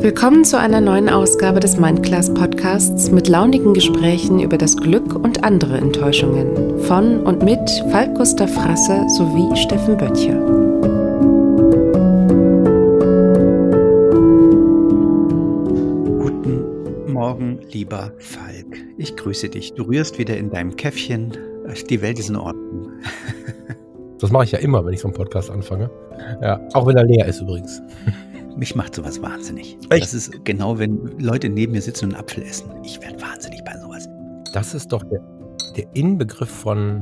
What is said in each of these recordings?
Willkommen zu einer neuen Ausgabe des Mindclass Podcasts mit launigen Gesprächen über das Glück und andere Enttäuschungen von und mit Falk Gustav Frasse sowie Steffen Böttcher. Guten Morgen, lieber Falk. Ich grüße dich. Du rührst wieder in deinem Käffchen. Die Welt ist in Ordnung. Das mache ich ja immer, wenn ich so einen Podcast anfange. Ja, auch wenn er leer ist übrigens. Mich macht sowas wahnsinnig. Echt? Das ist genau, wenn Leute neben mir sitzen und einen Apfel essen. Ich werde wahnsinnig bei sowas. Das ist doch der Inbegriff von,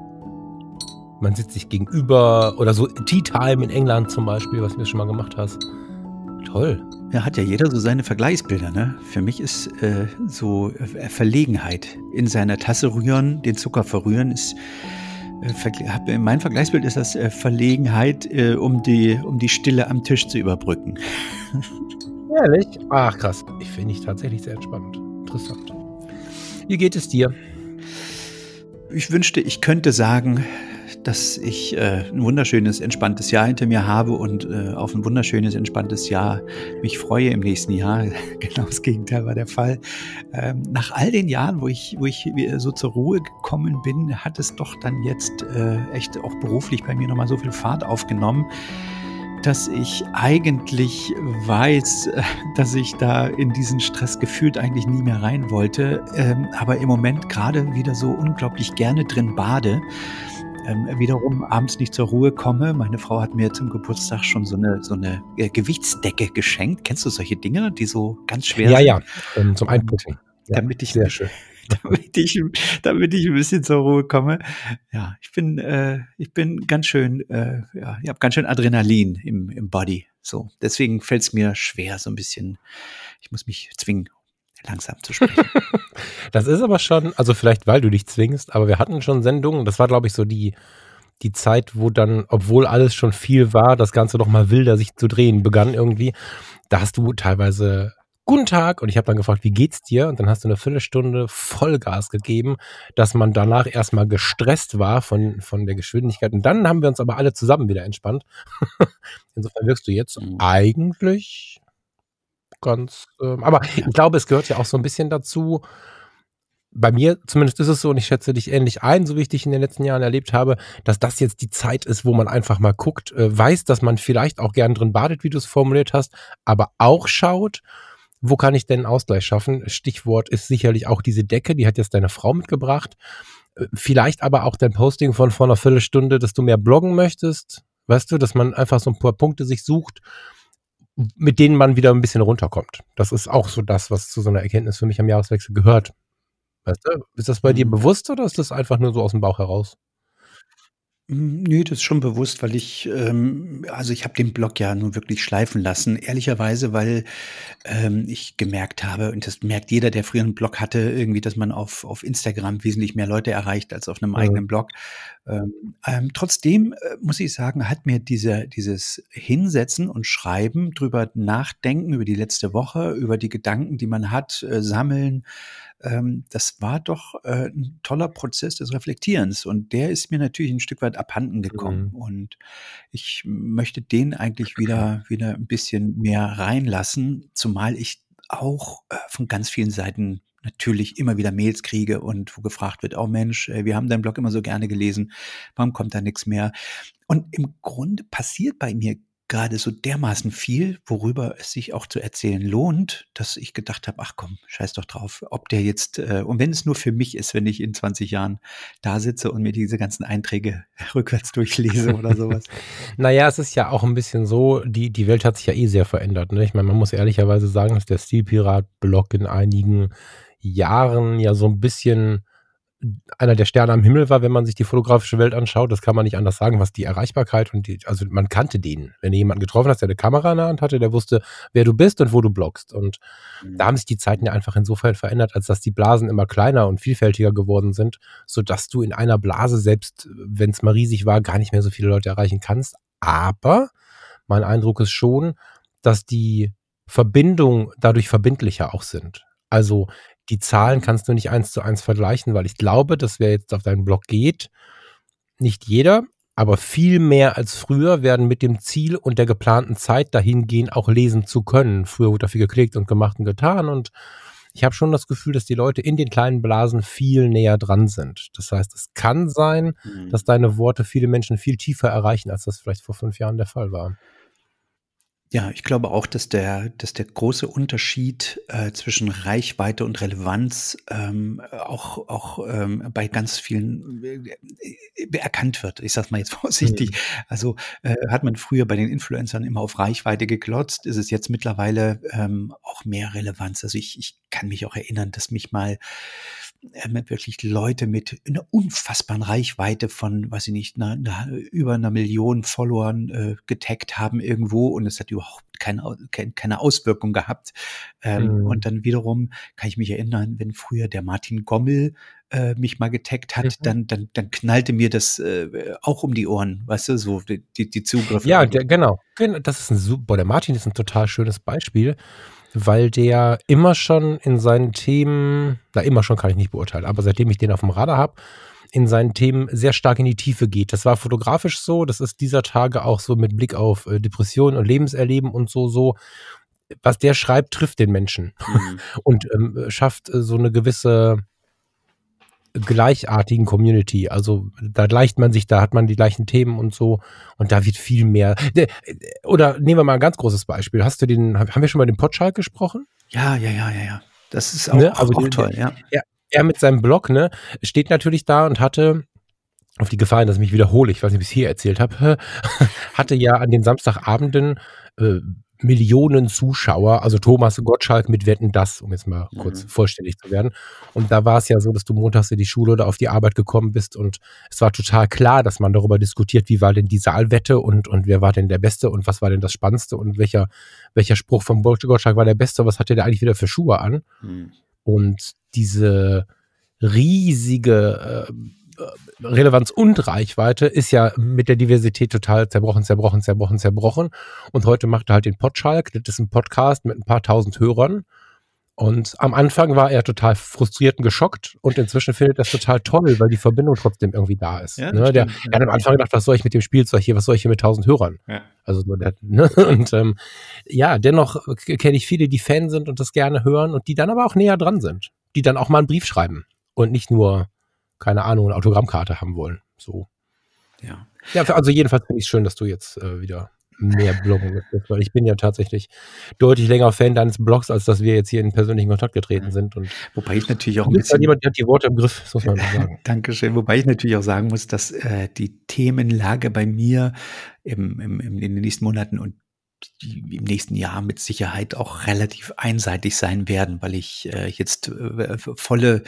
man sitzt sich gegenüber oder so Tea Time in England zum Beispiel, was du schon mal gemacht hast. Toll. Ja, hat ja jeder so seine Vergleichsbilder, ne? Für mich ist so Verlegenheit in seiner Tasse rühren, den Zucker verrühren, ist mein Vergleichsbild ist das Verlegenheit, um die Stille am Tisch zu überbrücken. Ehrlich? Ach krass. Ich finde ich tatsächlich sehr entspannt. Interessant. Wie geht es dir? Ich wünschte, ich könnte sagen, dass ich ein wunderschönes, entspanntes Jahr hinter mir habe und auf ein wunderschönes, entspanntes Jahr mich freue im nächsten Jahr. Genau das Gegenteil war der Fall. Nach all den Jahren, wo ich so zur Ruhe gekommen bin, hat es doch dann jetzt echt auch beruflich bei mir nochmal so viel Fahrt aufgenommen, dass ich eigentlich weiß, dass ich da in diesen Stress gefühlt eigentlich nie mehr rein wollte, aber im Moment gerade wieder so unglaublich gerne drin bade. Wiederum abends nicht zur Ruhe komme. Meine Frau hat mir zum Geburtstag schon so eine Gewichtsdecke geschenkt. Kennst du solche Dinge, die so ganz schwer sind? Ja, zum Einputzen. Ja, damit ich sehr schön. damit ich ein bisschen zur Ruhe komme. Ja, ich bin ganz schön, ich habe ganz schön Adrenalin im Body. So, deswegen fällt es mir schwer, so ein bisschen. Ich muss mich zwingen, langsam zu sprechen. Das ist aber schon, also vielleicht weil du dich zwingst, aber wir hatten schon Sendungen, das war glaube ich so die Zeit, wo dann, obwohl alles schon viel war, das Ganze noch mal wilder sich zu drehen begann irgendwie. Da hast du teilweise guten Tag und ich habe dann gefragt, wie geht's dir? Und dann hast du eine Viertelstunde Vollgas gegeben, dass man danach erstmal gestresst war von der Geschwindigkeit. Und dann haben wir uns aber alle zusammen wieder entspannt. Insofern wirkst du jetzt eigentlich ganz, aber ich glaube, es gehört ja auch so ein bisschen dazu. Bei mir zumindest ist es so, und ich schätze dich ähnlich ein, so wie ich dich in den letzten Jahren erlebt habe, dass das jetzt die Zeit ist, wo man einfach mal guckt, weiß, dass man vielleicht auch gern drin badet, wie du es formuliert hast, aber auch schaut, wo kann ich denn einen Ausgleich schaffen? Stichwort ist sicherlich auch diese Decke, die hat jetzt deine Frau mitgebracht. Vielleicht aber auch dein Posting von vor einer Viertelstunde, dass du mehr bloggen möchtest. Weißt du, dass man einfach so ein paar Punkte sich sucht, mit denen man wieder ein bisschen runterkommt. Das ist auch so das, was zu so einer Erkenntnis für mich am Jahreswechsel gehört. Weißt du, ist das bei dir bewusst oder ist das einfach nur so aus dem Bauch heraus? Nee, das ist schon bewusst, weil ich habe den Blog ja nun wirklich schleifen lassen. Ehrlicherweise, weil ich gemerkt habe, und das merkt jeder, der früher einen Blog hatte, irgendwie, dass man auf Instagram wesentlich mehr Leute erreicht als auf einem eigenen Blog. Trotzdem muss ich sagen, hat mir dieses Hinsetzen und Schreiben, drüber nachdenken, über die letzte Woche, über die Gedanken, die man hat, sammeln, das war doch ein toller Prozess des Reflektierens und der ist mir natürlich ein Stück weit abhanden gekommen und ich möchte den eigentlich wieder ein bisschen mehr reinlassen, zumal ich auch von ganz vielen Seiten natürlich immer wieder Mails kriege und wo gefragt wird, oh Mensch, wir haben deinen Blog immer so gerne gelesen, warum kommt da nichts mehr? Und im Grunde passiert bei mir gerade so dermaßen viel, worüber es sich auch zu erzählen lohnt, dass ich gedacht habe, ach komm, scheiß doch drauf, ob der jetzt, und wenn es nur für mich ist, wenn ich in 20 Jahren da sitze und mir diese ganzen Einträge rückwärts durchlese oder sowas. Naja, es ist ja auch ein bisschen so, die Welt hat sich ja sehr verändert. Ne? Ich meine, man muss ehrlicherweise sagen, dass der Stilpirat-Blog in einigen Jahren ja so ein bisschen einer der Sterne am Himmel war, wenn man sich die fotografische Welt anschaut. Das kann man nicht anders sagen, was die Erreichbarkeit und also man kannte den. Wenn du jemanden getroffen hast, der eine Kamera in der Hand hatte, der wusste, wer du bist und wo du bloggst. Und da haben sich die Zeiten ja einfach insofern verändert, als dass die Blasen immer kleiner und vielfältiger geworden sind, sodass du in einer Blase, selbst wenn es mal riesig war, gar nicht mehr so viele Leute erreichen kannst. Aber mein Eindruck ist schon, dass die Verbindungen dadurch verbindlicher auch sind. Also die Zahlen kannst du nicht 1:1 vergleichen, weil ich glaube, dass wer jetzt auf deinen Blog geht, nicht jeder, Aber viel mehr als früher werden mit dem Ziel und der geplanten Zeit dahin gehen, auch lesen zu können. Früher wurde dafür geklickt und gemacht und getan und ich habe schon das Gefühl, dass die Leute in den kleinen Blasen viel näher dran sind. Das heißt, es kann sein, dass deine Worte viele Menschen viel tiefer erreichen, als das vielleicht vor 5 Jahren der Fall war. Ja, ich glaube auch, dass der große Unterschied zwischen Reichweite und Relevanz auch bei ganz vielen erkannt wird. Ich sage mal jetzt vorsichtig. Also hat man früher bei den Influencern immer auf Reichweite geklotzt, ist es jetzt mittlerweile auch mehr Relevanz. Also ich kann mich auch erinnern, dass mich mal wirklich Leute mit einer unfassbaren Reichweite von, weiß ich nicht, über 1 Million Followern getaggt haben irgendwo und es hat überhaupt keine Auswirkung gehabt. Und dann wiederum kann ich mich erinnern, wenn früher der Martin Gommel mich mal getaggt hat, dann knallte mir das auch um die Ohren, weißt du, so die Zugriffe. Ja, genau. Das ist der Martin ist ein total schönes Beispiel, weil der immer schon in seinen Themen, immer schon kann ich nicht beurteilen, aber seitdem ich den auf dem Radar habe, in seinen Themen sehr stark in die Tiefe geht. Das war fotografisch so, das ist dieser Tage auch so mit Blick auf Depressionen und Lebenserleben und so. Was der schreibt, trifft den Menschen und schafft so eine gewisse gleichartigen Community. Also da gleicht man sich, da hat man die gleichen Themen und so und da wird viel mehr. Oder nehmen wir mal ein ganz großes Beispiel. Haben wir schon mal den Potschalk gesprochen? Ja. Das ist auch toll, ja. Er mit seinem Blog, steht natürlich da und hatte, auf die Gefahr, dass ich mich wiederhole, ich weiß nicht, ob ich es hier erzählt habe, hatte ja an den Samstagabenden Millionen Zuschauer, also Thomas Gottschalk mit Wetten, dass, um jetzt mal kurz vollständig zu werden. Und da war es ja so, dass du montags in die Schule oder auf die Arbeit gekommen bist und es war total klar, dass man darüber diskutiert, wie war denn die Saalwette und wer war denn der Beste und was war denn das Spannendste und welcher Spruch vom Gottschalk war der Beste, was hatte der eigentlich wieder für Schuhe an? Und diese riesige Relevanz und Reichweite ist ja mit der Diversität total zerbrochen. Und heute macht er halt den Potschalk. Das ist ein Podcast mit ein paar tausend Hörern. Und am Anfang war er total frustriert und geschockt und inzwischen findet er es total toll, weil die Verbindung trotzdem irgendwie da ist. Ja, der hat am Anfang gedacht, was soll ich mit dem Spielzeug hier, was soll ich hier mit 1000 Hörern? Ja. Also und dennoch kenne ich viele, die Fan sind und das gerne hören und die dann aber auch näher dran sind, die dann auch mal einen Brief schreiben und nicht nur, keine Ahnung, eine Autogrammkarte haben wollen. So. Ja. Ja, also jedenfalls finde ich es schön, dass du jetzt wieder mehr bloggen möchtest, weil ich bin ja tatsächlich deutlich länger Fan deines Blogs, als dass wir jetzt hier in persönlichen Kontakt getreten sind. Und wobei ich natürlich auch ein bisschen... Jemand, der hat die Worte im Griff, das muss man mal sagen. Dankeschön. Wobei ich natürlich auch sagen muss, dass die Themenlage bei mir in den nächsten Monaten und im nächsten Jahr mit Sicherheit auch relativ einseitig sein werden, weil ich jetzt volles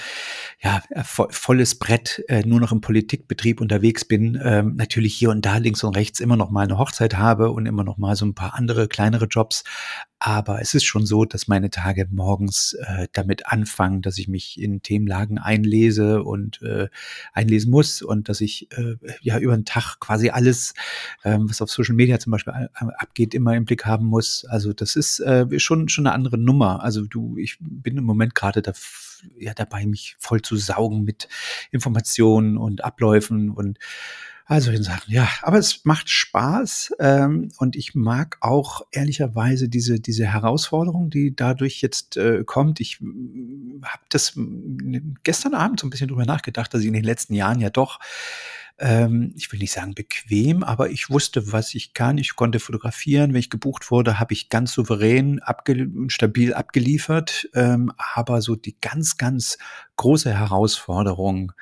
Brett nur noch im Politikbetrieb unterwegs bin, natürlich hier und da links und rechts immer noch mal eine Hochzeit habe und immer noch mal so ein paar andere kleinere Jobs. Aber es ist schon so, dass meine Tage morgens damit anfangen, dass ich mich in Themenlagen einlese und einlesen muss und dass ich über den Tag quasi alles, was auf Social Media zum Beispiel abgeht, immer im Blick haben muss. Also das ist schon eine andere Nummer. Also ich bin im Moment gerade dabei, mich voll zu saugen mit Informationen und Abläufen und also in Sachen, ja, aber es macht Spaß und ich mag auch ehrlicherweise diese Herausforderung, die dadurch jetzt kommt. Ich habe das gestern Abend so ein bisschen drüber nachgedacht, dass ich in den letzten Jahren ja doch, ich will nicht sagen bequem, aber ich wusste, was ich kann. Ich konnte fotografieren. Wenn ich gebucht wurde, habe ich ganz souverän, stabil abgeliefert. Aber so die ganz, ganz große Herausforderung,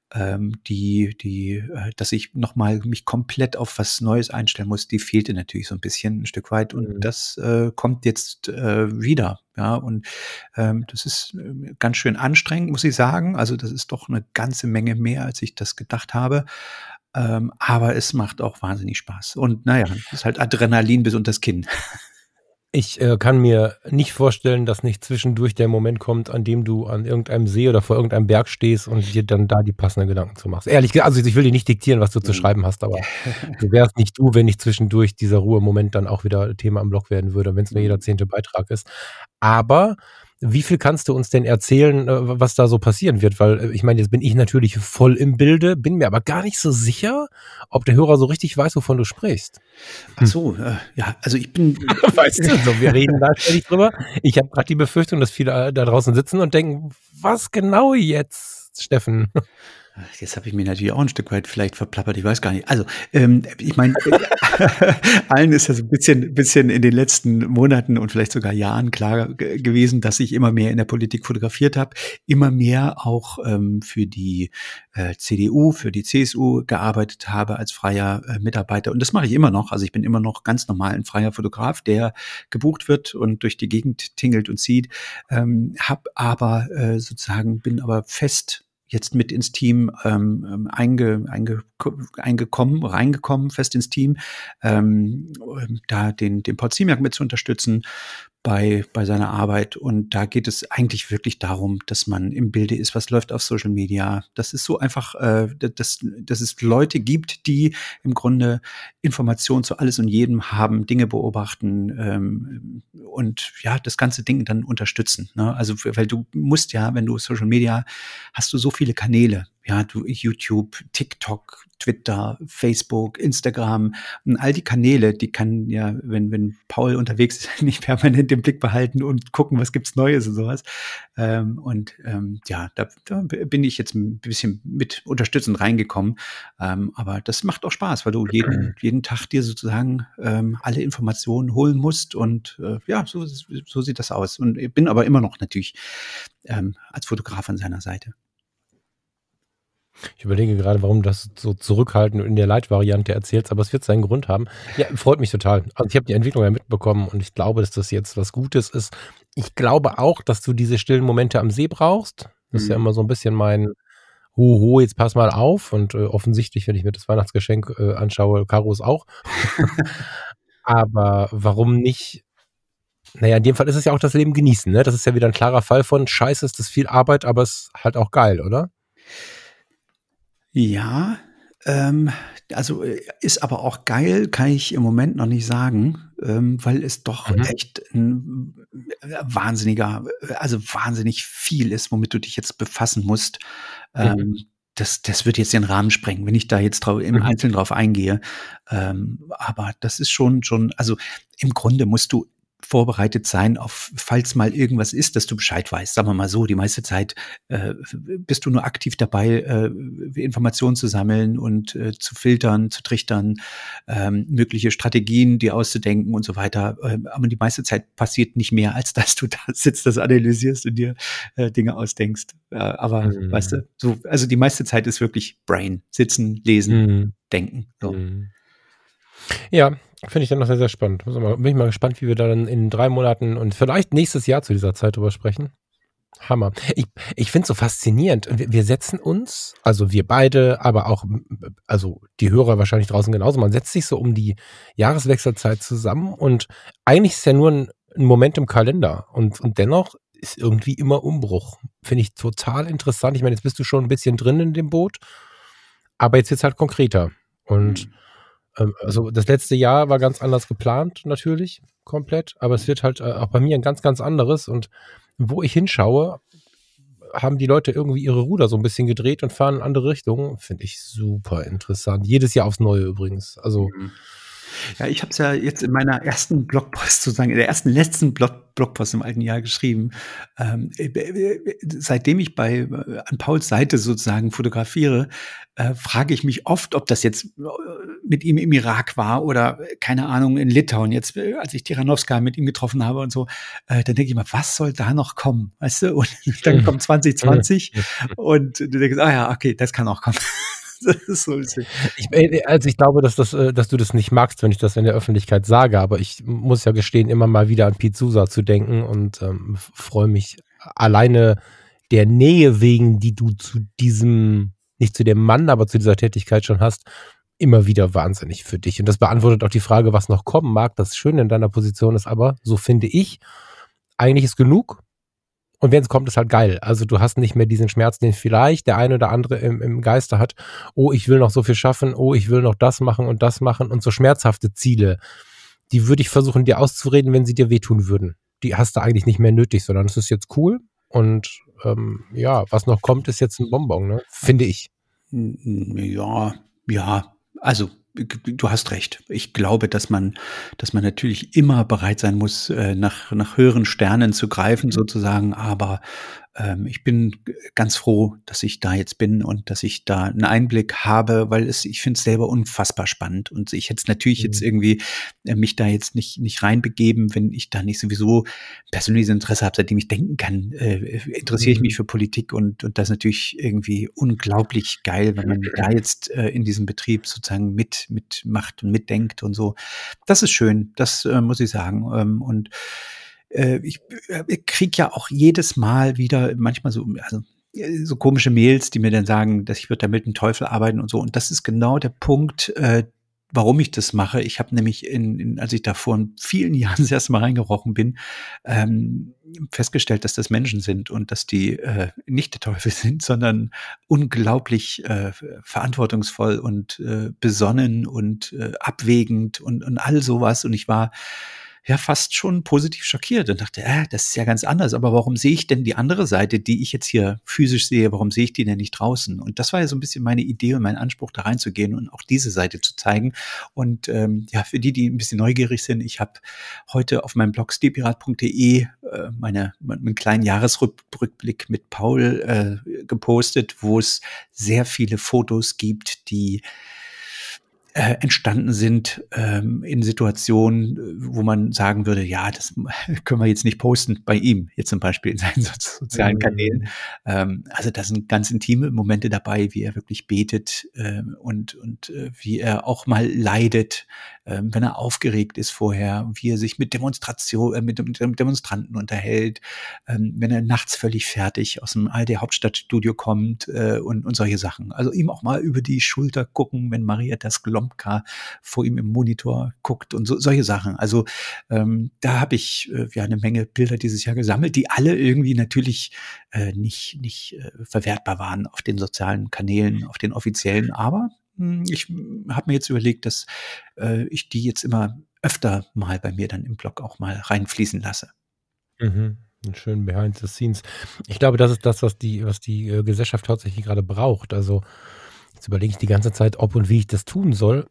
dass ich nochmal mich komplett auf was Neues einstellen muss, die fehlte natürlich so ein Stück weit und das kommt jetzt wieder, ja, und das ist ganz schön anstrengend, muss ich sagen, also das ist doch eine ganze Menge mehr, als ich das gedacht habe, aber es macht auch wahnsinnig Spaß und naja, es ist halt Adrenalin bis unter das Kinn. Ich kann mir nicht vorstellen, dass nicht zwischendurch der Moment kommt, an dem du an irgendeinem See oder vor irgendeinem Berg stehst und dir dann da die passenden Gedanken zu machst. Ehrlich gesagt, also ich will dir nicht diktieren, was du zu schreiben hast, aber du wärst nicht du, wenn nicht zwischendurch dieser Ruhemoment dann auch wieder Thema am Blog werden würde, wenn es nur jeder 10. Beitrag ist. Aber Wie viel kannst du uns denn erzählen, was da so passieren wird? Weil ich meine, jetzt bin ich natürlich voll im Bilde, bin mir aber gar nicht so sicher, ob der Hörer so richtig weiß, wovon du sprichst. Ach so, ja, also ich bin... Weißt du, so, wir reden da ständig drüber. Ich habe gerade die Befürchtung, dass viele da draußen sitzen und denken, was genau jetzt, Steffen? Jetzt habe ich mir natürlich auch ein Stück weit vielleicht verplappert, ich weiß gar nicht. Also, ich meine, allen ist ja so ein bisschen in den letzten Monaten und vielleicht sogar Jahren klar gewesen, dass ich immer mehr in der Politik fotografiert habe, immer mehr auch für die CDU, für die CSU gearbeitet habe als freier Mitarbeiter. Und das mache ich immer noch. Also ich bin immer noch ganz normal ein freier Fotograf, der gebucht wird und durch die Gegend tingelt und zieht. Bin aber fest jetzt mit ins Team reingekommen, fest ins Team, da den Paul Ziemiak mit zu unterstützen bei seiner Arbeit. Und da geht es eigentlich wirklich darum, dass man im Bilde ist, was läuft auf Social Media. Das ist so einfach, dass es Leute gibt, die im Grunde Informationen zu alles und jedem haben, Dinge beobachten und ja, das ganze Ding dann unterstützen. Ne? Also, weil du musst ja, wenn du Social Media, hast du so viele Kanäle. Ja, YouTube, TikTok, Twitter, Facebook, Instagram und all die Kanäle, die kann ja, wenn Paul unterwegs ist, nicht permanent im Blick behalten und gucken, was gibt's Neues und sowas. Da bin ich jetzt ein bisschen mit unterstützend reingekommen. Aber das macht auch Spaß, weil du jeden Tag dir sozusagen alle Informationen holen musst und so sieht das aus. Und ich bin aber immer noch natürlich als Fotograf an seiner Seite. Ich überlege gerade, warum du das so zurückhaltend in der Light-Variante erzählst, aber es wird seinen Grund haben. Ja, freut mich total. Also ich habe die Entwicklung ja mitbekommen und ich glaube, dass das jetzt was Gutes ist. Ich glaube auch, dass du diese stillen Momente am See brauchst. Das ist ja immer so ein bisschen mein Hoho, jetzt pass mal auf. Und offensichtlich, wenn ich mir das Weihnachtsgeschenk anschaue, Karos auch. Aber warum nicht? Naja, in dem Fall ist es ja auch das Leben genießen. Ne? Das ist ja wieder ein klarer Fall von Scheiße, ist das viel Arbeit, aber es ist halt auch geil, oder? Ja, also ist aber auch geil, kann ich im Moment noch nicht sagen, weil es doch echt ein wahnsinnig viel ist, womit du dich jetzt befassen musst. Das wird jetzt den Rahmen sprengen, wenn ich da jetzt im Einzelnen drauf eingehe. Aber das ist schon, also im Grunde musst du vorbereitet sein auf, falls mal irgendwas ist, dass du Bescheid weißt. Sagen wir mal so, die meiste Zeit bist du nur aktiv dabei, Informationen zu sammeln und zu filtern, zu trichtern, mögliche Strategien dir auszudenken und so weiter. Aber die meiste Zeit passiert nicht mehr, als dass du da sitzt, das analysierst und dir Dinge ausdenkst. Weißt du, so, also die meiste Zeit ist wirklich Brain, sitzen, lesen, denken. So. Ja, finde ich dann noch sehr, sehr spannend. Bin ich mal gespannt, wie wir da dann in 3 Monaten und vielleicht nächstes Jahr zu dieser Zeit drüber sprechen. Hammer. Ich finde es so faszinierend. Wir setzen uns, also wir beide, aber auch, also die Hörer wahrscheinlich draußen genauso, man setzt sich so um die Jahreswechselzeit zusammen und eigentlich ist es ja nur ein Moment im Kalender und dennoch ist irgendwie immer Umbruch. Finde ich total interessant. Ich meine, jetzt bist du schon ein bisschen drin in dem Boot, aber jetzt wird es halt konkreter. Und also das letzte Jahr war ganz anders geplant, natürlich, komplett, aber es wird halt auch bei mir ein ganz, ganz anderes und wo ich hinschaue, haben die Leute irgendwie ihre Ruder so ein bisschen gedreht und fahren in andere Richtungen. Finde ich super interessant. Jedes Jahr aufs Neue übrigens. Also ja, ich habe es ja jetzt in meiner ersten Blogpost sozusagen, in der letzten Blogpost im alten Jahr geschrieben. Seitdem ich an Pauls Seite sozusagen fotografiere, frage ich mich oft, ob das jetzt mit ihm im Irak war oder, keine Ahnung, in Litauen, jetzt, als ich Tiranowska mit ihm getroffen habe und so, dann denke ich mal, was soll da noch kommen? Weißt du? Und dann kommt 2020 und du denkst, okay, das kann auch kommen. Das ist so lustig. Ich glaube, dass du das nicht magst, wenn ich das in der Öffentlichkeit sage, aber ich muss ja gestehen, immer mal wieder an Pete Sousa zu denken und freue mich alleine der Nähe wegen, die du zu diesem, nicht zu dem Mann, aber zu dieser Tätigkeit schon hast, immer wieder wahnsinnig für dich. Und das beantwortet auch die Frage, was noch kommen mag. Das Schöne in deiner Position ist aber, so finde ich, eigentlich ist genug. Und wenn es kommt, ist halt geil. Also du hast nicht mehr diesen Schmerz, den vielleicht der eine oder andere im Geiste hat. Oh, ich will noch so viel schaffen. Oh, ich will noch das machen und so schmerzhafte Ziele. Die würde ich versuchen, dir auszureden, wenn sie dir wehtun würden. die hast du eigentlich nicht mehr nötig, sondern es ist jetzt cool und was noch kommt, ist jetzt ein Bonbon, ne? Finde ich. Ja, also du hast recht. Ich glaube, dass man natürlich immer bereit sein muss, nach höheren Sternen zu greifen sozusagen, aber ich bin ganz froh, dass ich da jetzt bin und dass ich da einen Einblick habe, weil ich finde es selber unfassbar spannend und ich hätte es natürlich jetzt irgendwie mich da jetzt nicht reinbegeben, wenn ich da nicht sowieso persönliches Interesse habe, seitdem ich denken kann, interessiere ich mich für Politik und das ist natürlich irgendwie unglaublich geil, wenn man da jetzt in diesem Betrieb sozusagen mitmacht und mitdenkt und so. Das ist schön, das muss ich sagen. Und ich kriege ja auch jedes Mal wieder manchmal so komische Mails, die mir dann sagen, dass ich würde da mit dem Teufel arbeiten und so. Und das ist genau der Punkt, warum ich das mache. Ich habe nämlich, als ich da vor vielen Jahren das erste Mal reingerochen bin, festgestellt, dass das Menschen sind und dass die nicht der Teufel sind, sondern unglaublich verantwortungsvoll und besonnen und abwägend und all sowas. Und ich war ja fast schon positiv schockiert und dachte, das ist ja ganz anders. Aber warum sehe ich denn die andere Seite, die ich jetzt hier physisch sehe, warum sehe ich die denn nicht draußen? Und das war ja so ein bisschen meine Idee und mein Anspruch, da reinzugehen und auch diese Seite zu zeigen. Und für die ein bisschen neugierig sind, ich habe heute auf meinem Blog stilpirat.de meinen kleinen Jahresrückblick mit Paul gepostet, wo es sehr viele Fotos gibt, die entstanden sind in Situationen, wo man sagen würde, ja, das können wir jetzt nicht posten bei ihm, jetzt zum Beispiel in seinen sozialen Kanälen. Also da sind ganz intime Momente dabei, wie er wirklich betet und wie er auch mal leidet, wenn er aufgeregt ist vorher, wie er sich mit Demonstranten unterhält, wenn er nachts völlig fertig aus dem ARD-Hauptstadtstudio kommt und solche Sachen. Also ihm auch mal über die Schulter gucken, wenn Marietta Sklomka vor ihm im Monitor guckt und solche Sachen. Also da habe ich eine Menge Bilder dieses Jahr gesammelt, die alle irgendwie natürlich nicht verwertbar waren auf den sozialen Kanälen, auf den offiziellen, aber ich habe mir jetzt überlegt, dass ich die jetzt immer öfter mal bei mir dann im Blog auch mal reinfließen lasse. Einen schönen Behind the Scenes. Ich glaube, das ist das, was die Gesellschaft tatsächlich gerade braucht. Also jetzt überlege ich die ganze Zeit, ob und wie ich das tun soll.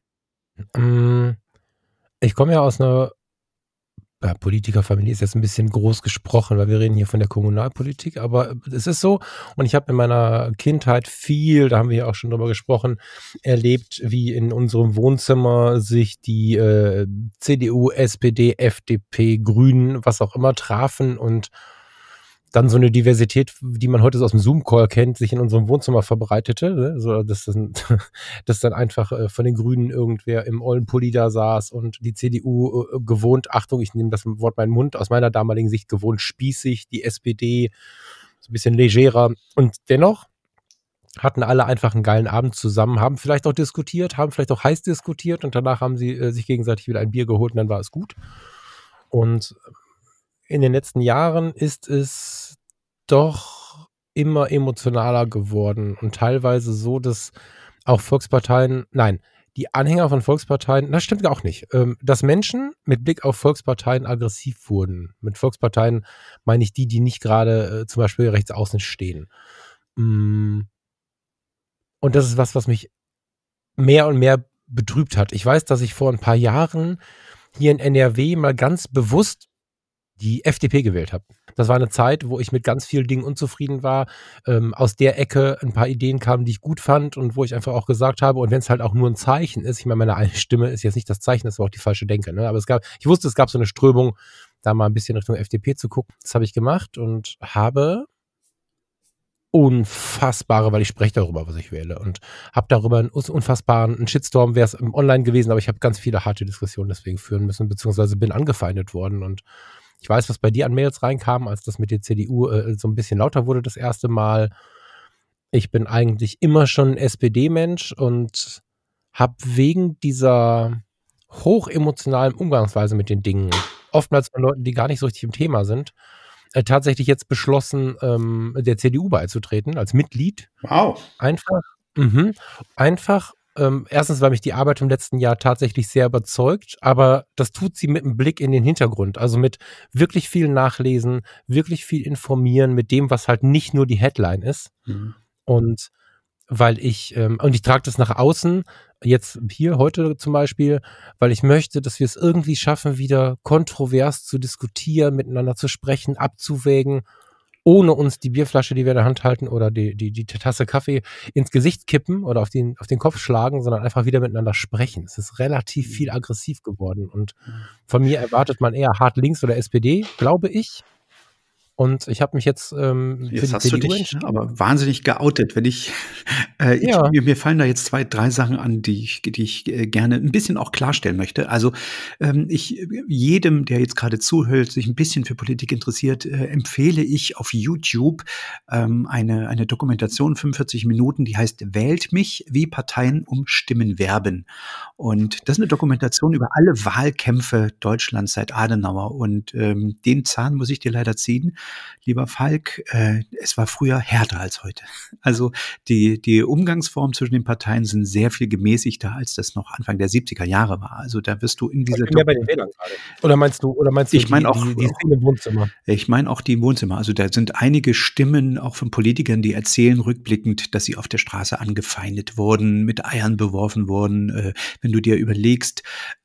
Ich komme ja aus einer Politikerfamilie, ist jetzt ein bisschen groß gesprochen, weil wir reden hier von der Kommunalpolitik, aber es ist so. Und ich habe in meiner Kindheit viel, da haben wir ja auch schon drüber gesprochen, erlebt, wie in unserem Wohnzimmer sich die CDU, SPD, FDP, Grünen, was auch immer trafen und dann so eine Diversität, die man heute so aus dem Zoom-Call kennt, sich in unserem Wohnzimmer verbreitete. Ne? So, dass dann einfach von den Grünen irgendwer im ollen Pulli da saß und die CDU gewohnt, Achtung, ich nehme das Wort in meinen Mund, aus meiner damaligen Sicht gewohnt spießig, die SPD so ein bisschen legerer. Und dennoch hatten alle einfach einen geilen Abend zusammen, haben vielleicht auch diskutiert, haben vielleicht auch heiß diskutiert und danach haben sie sich gegenseitig wieder ein Bier geholt und dann war es gut. Und in den letzten Jahren ist es doch immer emotionaler geworden und teilweise so, dass auch die Anhänger von Volksparteien, das stimmt auch nicht, dass Menschen mit Blick auf Volksparteien aggressiv wurden. Mit Volksparteien meine ich die nicht gerade zum Beispiel rechts außen stehen. Und das ist was mich mehr und mehr betrübt hat. Ich weiß, dass ich vor ein paar Jahren hier in NRW mal ganz bewusst die FDP gewählt habe. Das war eine Zeit, wo ich mit ganz vielen Dingen unzufrieden war, aus der Ecke ein paar Ideen kamen, die ich gut fand und wo ich einfach auch gesagt habe, und wenn es halt auch nur ein Zeichen ist, ich meine, meine eine Stimme ist jetzt nicht das Zeichen, das war auch die falsche Denke, ne? Aber ich wusste, es gab so eine Strömung, da mal ein bisschen Richtung FDP zu gucken. Das habe ich gemacht und habe weil ich spreche darüber, was ich wähle und habe darüber einen unfassbaren Shitstorm, wäre es online gewesen, aber ich habe ganz viele harte Diskussionen deswegen führen müssen, beziehungsweise bin angefeindet worden und ich weiß, was bei dir an Mails reinkam, als das mit der CDU so ein bisschen lauter wurde das erste Mal. Ich bin eigentlich immer schon ein SPD-Mensch und habe wegen dieser hochemotionalen Umgangsweise mit den Dingen, oftmals von Leuten, die gar nicht so richtig im Thema sind, tatsächlich jetzt beschlossen, der CDU beizutreten als Mitglied. Wow. Einfach, Erstens, weil mich die Arbeit im letzten Jahr tatsächlich sehr überzeugt, aber das tut sie mit einem Blick in den Hintergrund, also mit wirklich viel Nachlesen, wirklich viel informieren mit dem, was halt nicht nur die Headline ist. Mhm. Und weil ich trage das nach außen, jetzt hier heute zum Beispiel, weil ich möchte, dass wir es irgendwie schaffen, wieder kontrovers zu diskutieren, miteinander zu sprechen, abzuwägen, ohne uns die Bierflasche, die wir in der Hand halten, oder die Tasse Kaffee ins Gesicht kippen oder auf den Kopf schlagen, sondern einfach wieder miteinander sprechen. Es ist relativ viel aggressiv geworden und von mir erwartet man eher hart links oder SPD, glaube ich. Und ich habe mich jetzt für Jetzt die hast du CDU dich entschieden. aber wahnsinnig geoutet. Wenn Ja. mir fallen da jetzt 2, 3 Sachen an, die ich gerne ein bisschen auch klarstellen möchte. Also jedem, der jetzt gerade zuhört, sich ein bisschen für Politik interessiert, empfehle ich auf YouTube eine Dokumentation, 45 Minuten, die heißt "Wählt mich, wie Parteien um Stimmen werben". Und das ist eine Dokumentation über alle Wahlkämpfe Deutschlands seit Adenauer. Und den Zahn muss ich dir leider ziehen, lieber Falk. Es war früher härter als heute. Also die Umgangsformen zwischen den Parteien sind sehr viel gemäßigter, als das noch Anfang der 70er Jahre war. Also da wirst du in dieser Ich bin mehr bei den Wählern gerade. Oder meinst du Ich meine auch, die Szene im Wohnzimmer? Ich meine auch die im Wohnzimmer. Also da sind einige Stimmen auch von Politikern, die erzählen rückblickend, dass sie auf der Straße angefeindet wurden, mit Eiern beworfen wurden. Wenn du dir überlegst,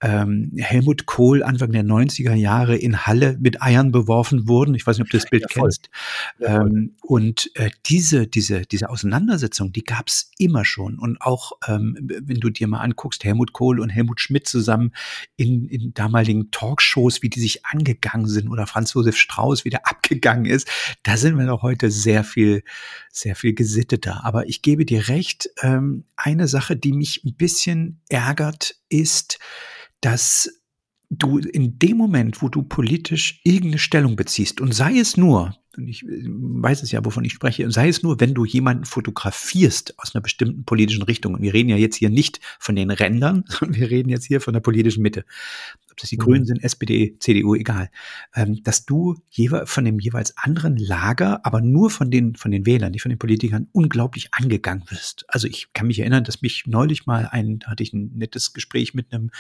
Helmut Kohl Anfang der 90er Jahre in Halle mit Eiern beworfen wurden. Ich weiß nicht, ob du das Bild kennst. Ja, und diese Auseinandersetzung, die gab es immer schon. Und auch, wenn du dir mal anguckst, Helmut Kohl und Helmut Schmidt zusammen in damaligen Talkshows, wie die sich angegangen sind, oder Franz Josef Strauß wieder abgegangen ist, da sind wir doch heute sehr viel gesitteter. Aber ich gebe dir recht, eine Sache, die mich ein bisschen ärgert, ist, dass du in dem Moment, wo du politisch irgendeine Stellung beziehst, und sei es nur, und ich weiß es ja, wovon ich spreche, und sei es nur, wenn du jemanden fotografierst aus einer bestimmten politischen Richtung, und wir reden ja jetzt hier nicht von den Rändern, sondern wir reden jetzt hier von der politischen Mitte, ob das die Grünen sind, SPD, CDU, egal, dass du von dem jeweils anderen Lager, aber nur von den Wählern, nicht von den Politikern, unglaublich angegangen wirst. Also ich kann mich erinnern, dass mich neulich mal da hatte ich ein nettes Gespräch mit einem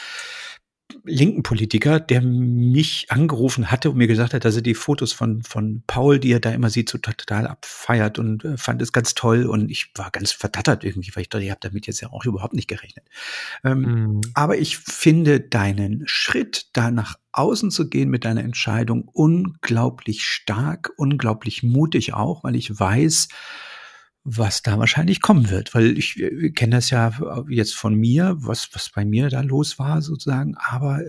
linken Politiker, der mich angerufen hatte und mir gesagt hat, dass er die Fotos von Paul, die er da immer sieht, so total abfeiert, und fand es ganz toll, und ich war ganz verdattert irgendwie, weil ich dachte, ich habe damit jetzt ja auch überhaupt nicht gerechnet. Aber ich finde deinen Schritt, da nach außen zu gehen mit deiner Entscheidung, unglaublich stark, unglaublich mutig auch, weil ich weiß, was da wahrscheinlich kommen wird, weil ich kenne das ja jetzt von mir, was bei mir da los war sozusagen, aber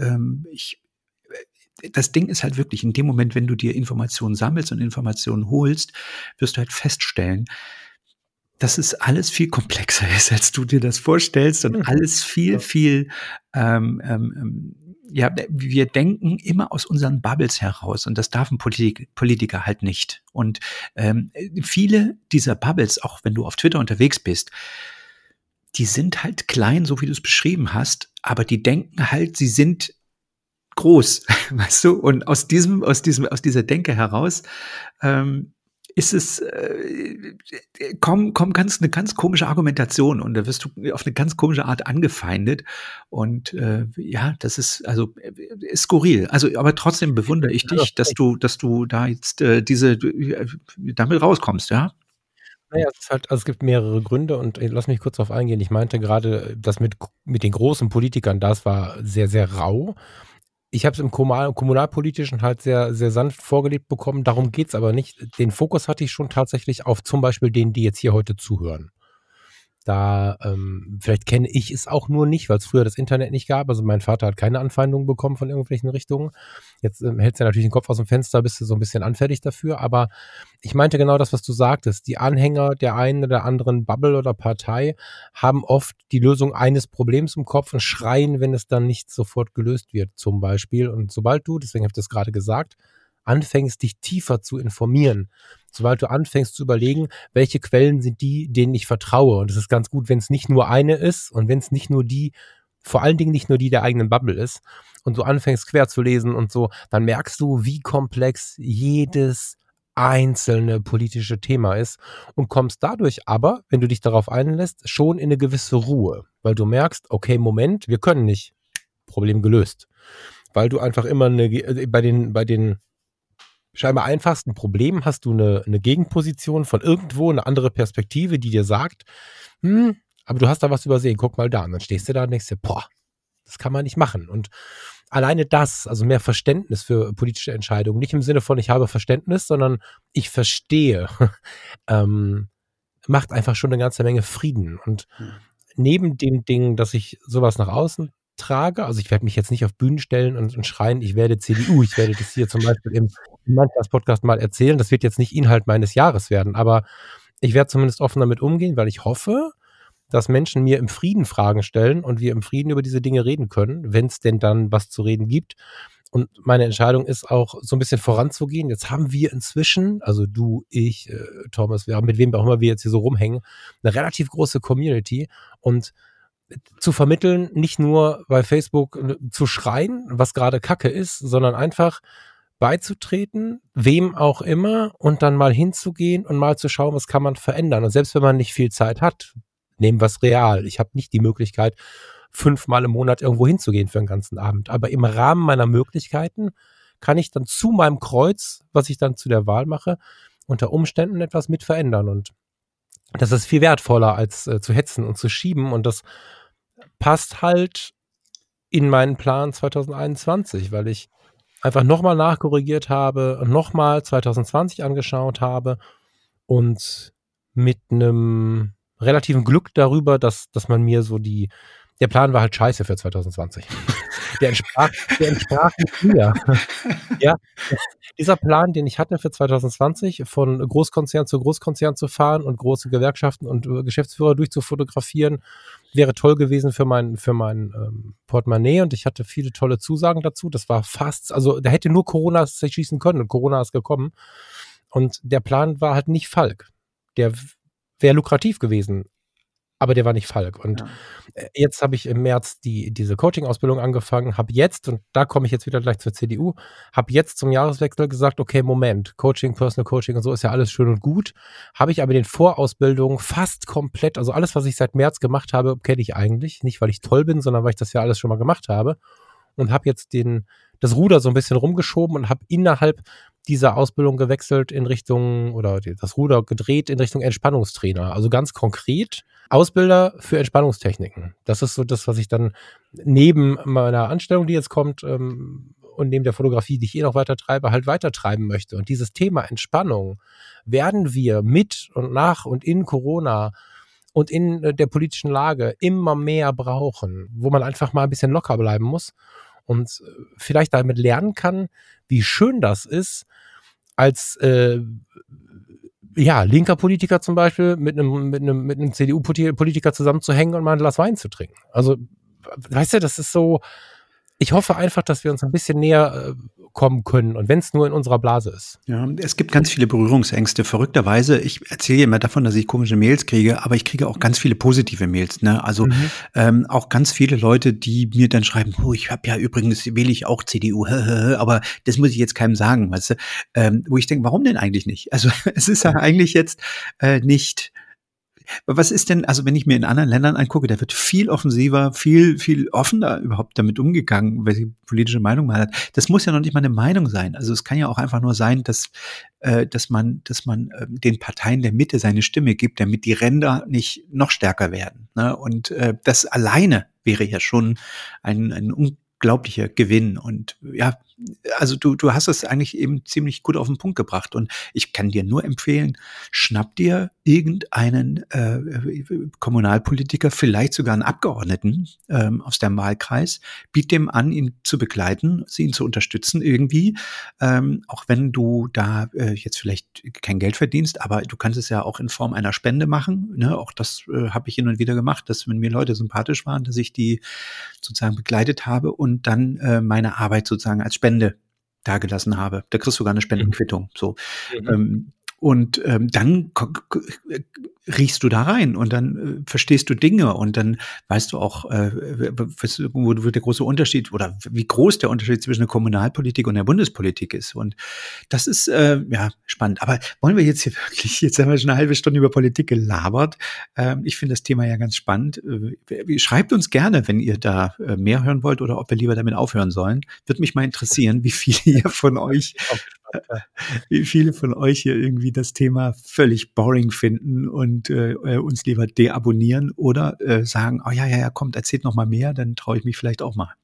das Ding ist halt wirklich, in dem Moment, wenn du dir Informationen sammelst und Informationen holst, wirst du halt feststellen, dass es alles viel komplexer ist, als du dir das vorstellst, und alles viel, ja, wir denken immer aus unseren Bubbles heraus, und das darf ein Politiker halt nicht. Und viele dieser Bubbles, auch wenn du auf Twitter unterwegs bist, die sind halt klein, so wie du es beschrieben hast, aber die denken halt, sie sind groß, weißt du? Und aus dieser Denke heraus ist es kommt eine ganz komische Argumentation, und da wirst du auf eine ganz komische Art angefeindet, und ja, das ist also ist skurril. Also, aber trotzdem bewundere ich dich, dass du da jetzt damit rauskommst, ja? Naja, es ist halt, also es gibt mehrere Gründe und lass mich kurz darauf eingehen. Ich meinte gerade, das mit den großen Politikern, das war sehr, sehr rau. Ich habe es im Kommunalpolitischen halt sehr, sehr sanft vorgelebt bekommen. Darum geht's aber nicht. Den Fokus hatte ich schon tatsächlich auf zum Beispiel denen, die jetzt hier heute zuhören. Da, vielleicht kenne ich es auch nur nicht, weil es früher das Internet nicht gab. Also mein Vater hat keine Anfeindungen bekommen von irgendwelchen Richtungen. Jetzt hältst du natürlich den Kopf aus dem Fenster, bist du so ein bisschen anfällig dafür. Aber ich meinte genau das, was du sagtest. Die Anhänger der einen oder anderen Bubble oder Partei haben oft die Lösung eines Problems im Kopf und schreien, wenn es dann nicht sofort gelöst wird, zum Beispiel. Und sobald du, deswegen habe ich das gerade gesagt, anfängst, dich tiefer zu informieren, sobald du anfängst zu überlegen, welche Quellen sind die, denen ich vertraue. Und es ist ganz gut, wenn es nicht nur eine ist und wenn es nicht nur die, vor allen Dingen nicht nur die der eigenen Bubble ist, und du anfängst quer zu lesen und so, dann merkst du, wie komplex jedes einzelne politische Thema ist und kommst dadurch aber, wenn du dich darauf einlässt, schon in eine gewisse Ruhe, weil du merkst, okay, Moment, wir können nicht, Problem gelöst, weil du einfach immer bei den scheinbar einfachsten Problemen hast du eine Gegenposition von irgendwo, eine andere Perspektive, die dir sagt, aber du hast da was übersehen, guck mal da. Und dann stehst du da und denkst dir, boah, das kann man nicht machen. Und alleine das, also mehr Verständnis für politische Entscheidungen, nicht im Sinne von ich habe Verständnis, sondern ich verstehe, macht einfach schon eine ganze Menge Frieden. Und neben dem Ding, dass ich sowas nach außen trage, also ich werde mich jetzt nicht auf Bühnen stellen und schreien, ich werde CDU, ich werde das hier zum Beispiel im Podcast mal erzählen, das wird jetzt nicht Inhalt meines Jahres werden, aber ich werde zumindest offen damit umgehen, weil ich hoffe, dass Menschen mir im Frieden Fragen stellen und wir im Frieden über diese Dinge reden können, wenn es denn dann was zu reden gibt. Und meine Entscheidung ist auch, so ein bisschen voranzugehen. Jetzt haben wir inzwischen, also du, ich, Thomas, mit wem auch immer wir jetzt hier so rumhängen, eine relativ große Community und zu vermitteln, nicht nur bei Facebook zu schreien, was gerade Kacke ist, sondern einfach beizutreten, wem auch immer, und dann mal hinzugehen und mal zu schauen, was kann man verändern. Und selbst wenn man nicht viel Zeit hat, nehmen wir es real. Ich habe nicht die Möglichkeit, 5-mal im Monat irgendwo hinzugehen für einen ganzen Abend. Aber im Rahmen meiner Möglichkeiten kann ich dann zu meinem Kreuz, was ich dann zu der Wahl mache, unter Umständen etwas mit verändern. Und das ist viel wertvoller, als zu hetzen und zu schieben. Und das passt halt in meinen Plan 2021, weil ich einfach nochmal nachkorrigiert habe und nochmal 2020 angeschaut habe und mit einem relativen Glück darüber, dass man mir so der Plan war halt scheiße für 2020. Der entsprach nicht mir. Ja, dieser Plan, den ich hatte für 2020, von Großkonzern zu Großkonzern zu fahren und große Gewerkschaften und Geschäftsführer durchzufotografieren, wäre toll gewesen für mein Portemonnaie, und ich hatte viele tolle Zusagen dazu. Das war fast, also da hätte nur Corona schießen können und Corona ist gekommen. Und der Plan war halt nicht Falk. Der wäre lukrativ gewesen, aber der war nicht Falk. Und jetzt habe ich im März diese Coaching-Ausbildung angefangen, habe jetzt, und da komme ich jetzt wieder gleich zur CDU, habe jetzt zum Jahreswechsel gesagt, okay, Moment, Coaching, Personal Coaching und so ist ja alles schön und gut, habe ich aber den Vorausbildungen fast komplett, also alles, was ich seit März gemacht habe, kenne ich eigentlich, nicht weil ich toll bin, sondern weil ich das ja alles schon mal gemacht habe, und habe jetzt das Ruder so ein bisschen rumgeschoben und habe innerhalb dieser Ausbildung gewechselt in Richtung, oder das Ruder gedreht in Richtung Entspannungstrainer. Also ganz konkret Ausbilder für Entspannungstechniken. Das ist so das, was ich dann neben meiner Anstellung, die jetzt kommt, und neben der Fotografie, die ich noch weiter treibe, halt weitertreiben möchte. Und dieses Thema Entspannung werden wir mit und nach und in Corona und in der politischen Lage immer mehr brauchen, wo man einfach mal ein bisschen locker bleiben muss und vielleicht damit lernen kann, wie schön das ist, als linker Politiker zum Beispiel mit einem CDU-Politiker zusammenzuhängen und mal ein Glas Wein zu trinken. Also, weißt du, das ist so, ich hoffe einfach, dass wir uns ein bisschen näher kommen können, und wenn es nur in unserer Blase ist. Ja, es gibt ganz viele Berührungsängste. Verrückterweise, ich erzähle immer davon, dass ich komische Mails kriege, aber ich kriege auch ganz viele positive Mails. Ne? Also auch ganz viele Leute, die mir dann schreiben, ich habe ja übrigens, wähle ich auch CDU, aber das muss ich jetzt keinem sagen, weißt du? Wo ich denke, warum denn eigentlich nicht? Also es ist ja eigentlich jetzt nicht. Was ist denn, also wenn ich mir in anderen Ländern angucke, da wird viel offensiver, viel offener überhaupt damit umgegangen, welche politische Meinung man hat. Das muss ja noch nicht mal eine Meinung sein. Also es kann ja auch einfach nur sein, dass man den Parteien der Mitte seine Stimme gibt, damit die Ränder nicht noch stärker werden. Ne? Und das alleine wäre ja schon ein unglaublicher Gewinn. Und ja, also du hast es eigentlich eben ziemlich gut auf den Punkt gebracht, und ich kann dir nur empfehlen, schnapp dir irgendeinen Kommunalpolitiker, vielleicht sogar einen Abgeordneten aus deinem Wahlkreis, biet dem an, ihn zu begleiten, ihn zu unterstützen irgendwie, auch wenn du da jetzt vielleicht kein Geld verdienst, aber du kannst es ja auch in Form einer Spende machen, ne? Auch das habe ich hin und wieder gemacht, dass, wenn mir Leute sympathisch waren, dass ich die sozusagen begleitet habe und dann meine Arbeit sozusagen als Spende dagelassen habe. Da kriegst du sogar eine Spendenquittung. So. Und dann riechst du da rein und dann verstehst du Dinge und dann weißt du auch, wo der große Unterschied oder wie groß der Unterschied zwischen der Kommunalpolitik und der Bundespolitik ist. Und das ist ja spannend. Aber wollen wir jetzt hier wirklich, jetzt haben wir schon eine halbe Stunde über Politik gelabert. Ich finde das Thema ja ganz spannend. Schreibt uns gerne, wenn ihr da mehr hören wollt oder ob wir lieber damit aufhören sollen. Würde mich mal interessieren, wie viele von euch hier irgendwie das Thema völlig boring finden und uns lieber deabonnieren oder sagen, oh ja, kommt, erzählt noch mal mehr, dann traue ich mich vielleicht auch mal.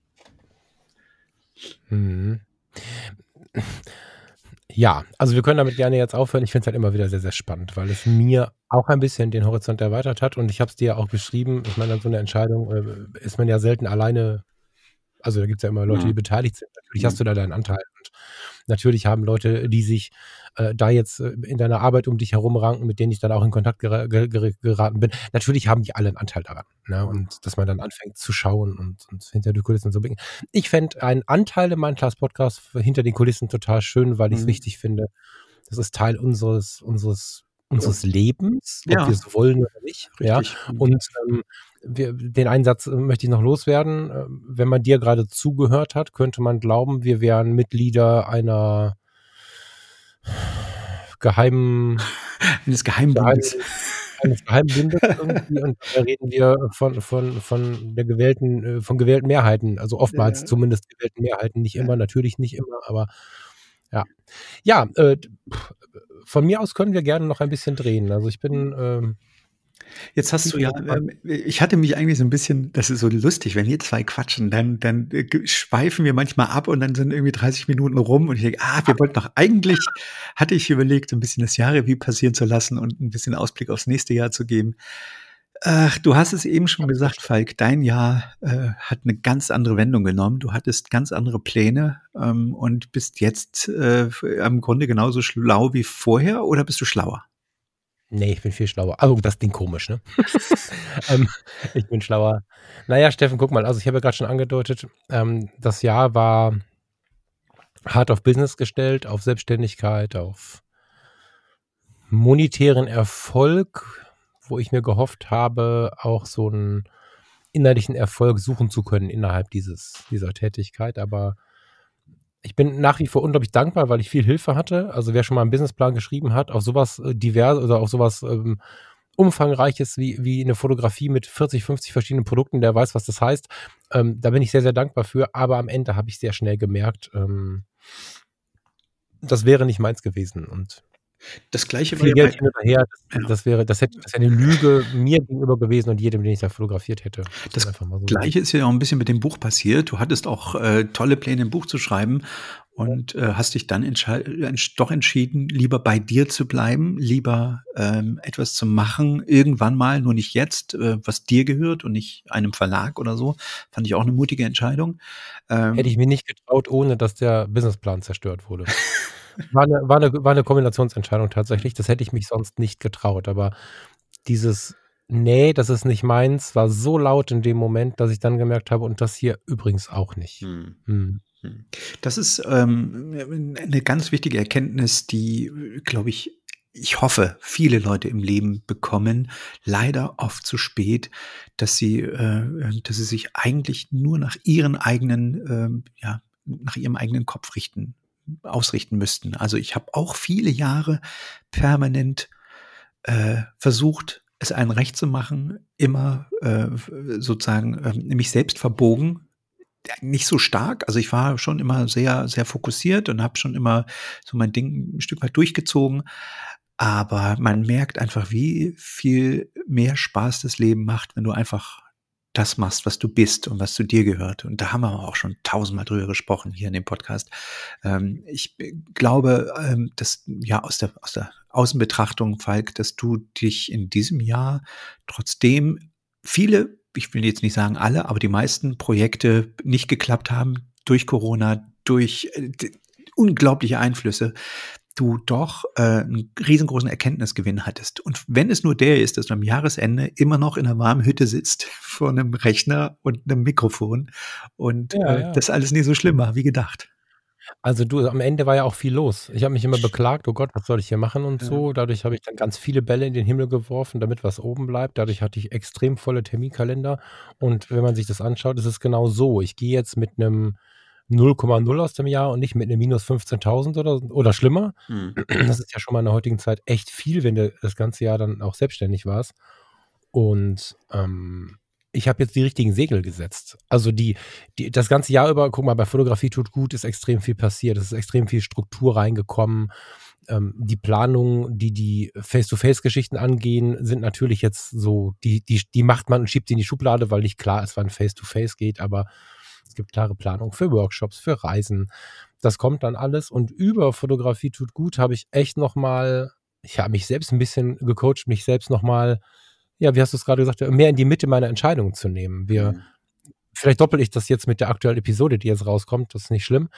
Ja, also wir können damit gerne jetzt aufhören. Ich finde es halt immer wieder sehr, sehr spannend, weil es mir auch ein bisschen den Horizont erweitert hat und ich habe es dir ja auch beschrieben. Ich meine, an so einer Entscheidung ist man ja selten alleine. Also da gibt es ja immer Leute, die beteiligt sind. Natürlich hast du da deinen Anteil. Und natürlich haben Leute, die sich da jetzt in deiner Arbeit um dich herum ranken, mit denen ich dann auch in Kontakt geraten bin. Natürlich haben die alle einen Anteil daran. Ne? Und dass man dann anfängt zu schauen und hinter die Kulissen so blicken. Ich fände einen Anteil in meinem Class-Podcast hinter den Kulissen total schön, weil ich es wichtig finde. Das ist Teil unseres Lebens, ob wir es wollen oder nicht. Richtig. Ja? Und den Einsatz möchte ich noch loswerden. Wenn man dir gerade zugehört hat, könnte man glauben, wir wären Mitglieder eines Geheimbundes. Eines Geheimbundes irgendwie. Und da reden wir von gewählten Mehrheiten. Also oftmals zumindest gewählten Mehrheiten. Nicht immer, natürlich nicht immer, aber ja. Ja, von mir aus können wir gerne noch ein bisschen drehen. Also ich bin jetzt hast du ja, ich hatte mich eigentlich so ein bisschen, das ist so lustig, wenn wir zwei quatschen, dann schweifen wir manchmal ab und dann sind irgendwie 30 Minuten rum und ich denke, wir wollten doch eigentlich, hatte ich überlegt, ein bisschen das Jahrrevue passieren zu lassen und ein bisschen Ausblick aufs nächste Jahr zu geben. Du hast es eben schon gesagt, Falk, dein Jahr hat eine ganz andere Wendung genommen. Du hattest ganz andere Pläne und bist jetzt im Grunde genauso schlau wie vorher oder bist du schlauer? Nee, ich bin viel schlauer. Also das klingt komisch, ne? Ich bin schlauer. Naja, Steffen, guck mal, also ich habe ja gerade schon angedeutet, das Jahr war hart auf Business gestellt, auf Selbstständigkeit, auf monetären Erfolg, wo ich mir gehofft habe, auch so einen innerlichen Erfolg suchen zu können innerhalb dieser Tätigkeit. Aber ich bin nach wie vor unglaublich dankbar, weil ich viel Hilfe hatte. Also wer schon mal einen Businessplan geschrieben hat, auf sowas divers oder auf sowas Umfangreiches wie eine Fotografie mit 40, 50 verschiedenen Produkten, der weiß, was das heißt. Da bin ich sehr, sehr dankbar für. Aber am Ende habe ich sehr schnell gemerkt, das wäre nicht meins gewesen. Und das Gleiche viel Geld hin oder her, das wäre eine Lüge mir gegenüber gewesen und jedem, den ich da fotografiert hätte. Das Gleiche ist ja auch ein bisschen mit dem Buch passiert. Du hattest auch tolle Pläne, ein Buch zu schreiben und hast dich dann doch entschieden, lieber bei dir zu bleiben, lieber etwas zu machen, irgendwann mal, nur nicht jetzt, was dir gehört und nicht einem Verlag oder so. Fand ich auch eine mutige Entscheidung. Hätte ich mir nicht getraut, ohne dass der Businessplan zerstört wurde. War eine Kombinationsentscheidung tatsächlich. Das hätte ich mich sonst nicht getraut. Aber dieses Nee, das ist nicht meins, war so laut in dem Moment, dass ich dann gemerkt habe, und das hier übrigens auch nicht. Das ist eine ganz wichtige Erkenntnis, die, glaube ich hoffe, viele Leute im Leben bekommen, leider oft zu spät, dass sie sich eigentlich nur nach ihrem eigenen Kopf ausrichten müssten. Also ich habe auch viele Jahre permanent versucht, es allen recht zu machen, immer sozusagen mich selbst verbogen. Nicht so stark, also ich war schon immer sehr, sehr fokussiert und habe schon immer so mein Ding ein Stück weit durchgezogen. Aber man merkt einfach, wie viel mehr Spaß das Leben macht, wenn du einfach das machst, was du bist und was zu dir gehört. Und da haben wir auch schon 1000-mal drüber gesprochen hier in dem Podcast. Ich glaube, dass ja aus der Außenbetrachtung, Falk, dass du dich in diesem Jahr trotzdem viele, ich will jetzt nicht sagen alle, aber die meisten Projekte nicht geklappt haben durch Corona, durch unglaubliche Einflüsse, du doch einen riesengroßen Erkenntnisgewinn hattest. Und wenn es nur der ist, dass du am Jahresende immer noch in einer warmen Hütte sitzt vor einem Rechner und einem Mikrofon und das alles nicht so schlimm war wie gedacht. Also du, am Ende war ja auch viel los. Ich habe mich immer beklagt, oh Gott, was soll ich hier machen und Ja. so. Dadurch habe ich dann ganz viele Bälle in den Himmel geworfen, damit was oben bleibt. Dadurch hatte ich extrem volle Terminkalender. Und wenn man sich das anschaut, ist es genau so. Ich gehe jetzt mit einem 0,0 aus dem Jahr und nicht mit einem minus 15.000 oder schlimmer. Das ist ja schon mal in der heutigen Zeit echt viel, wenn du das ganze Jahr dann auch selbstständig warst. Und ich habe jetzt die richtigen Segel gesetzt. Also das ganze Jahr über, guck mal, bei Fotografie tut gut, ist extrem viel passiert. Es ist extrem viel Struktur reingekommen. Die Planungen, die Face-to-Face-Geschichten angehen, sind natürlich jetzt so, die macht man und schiebt sie in die Schublade, weil nicht klar ist, wann Face-to-Face geht, aber es gibt klare Planungen für Workshops, für Reisen. Das kommt dann alles. Und über Fotografie tut gut habe ich echt nochmal, ich habe mich selbst ein bisschen gecoacht, mich selbst nochmal, ja, wie hast du es gerade gesagt, mehr in die Mitte meiner Entscheidungen zu nehmen. Vielleicht doppel ich das jetzt mit der aktuellen Episode, die jetzt rauskommt, das ist nicht schlimm.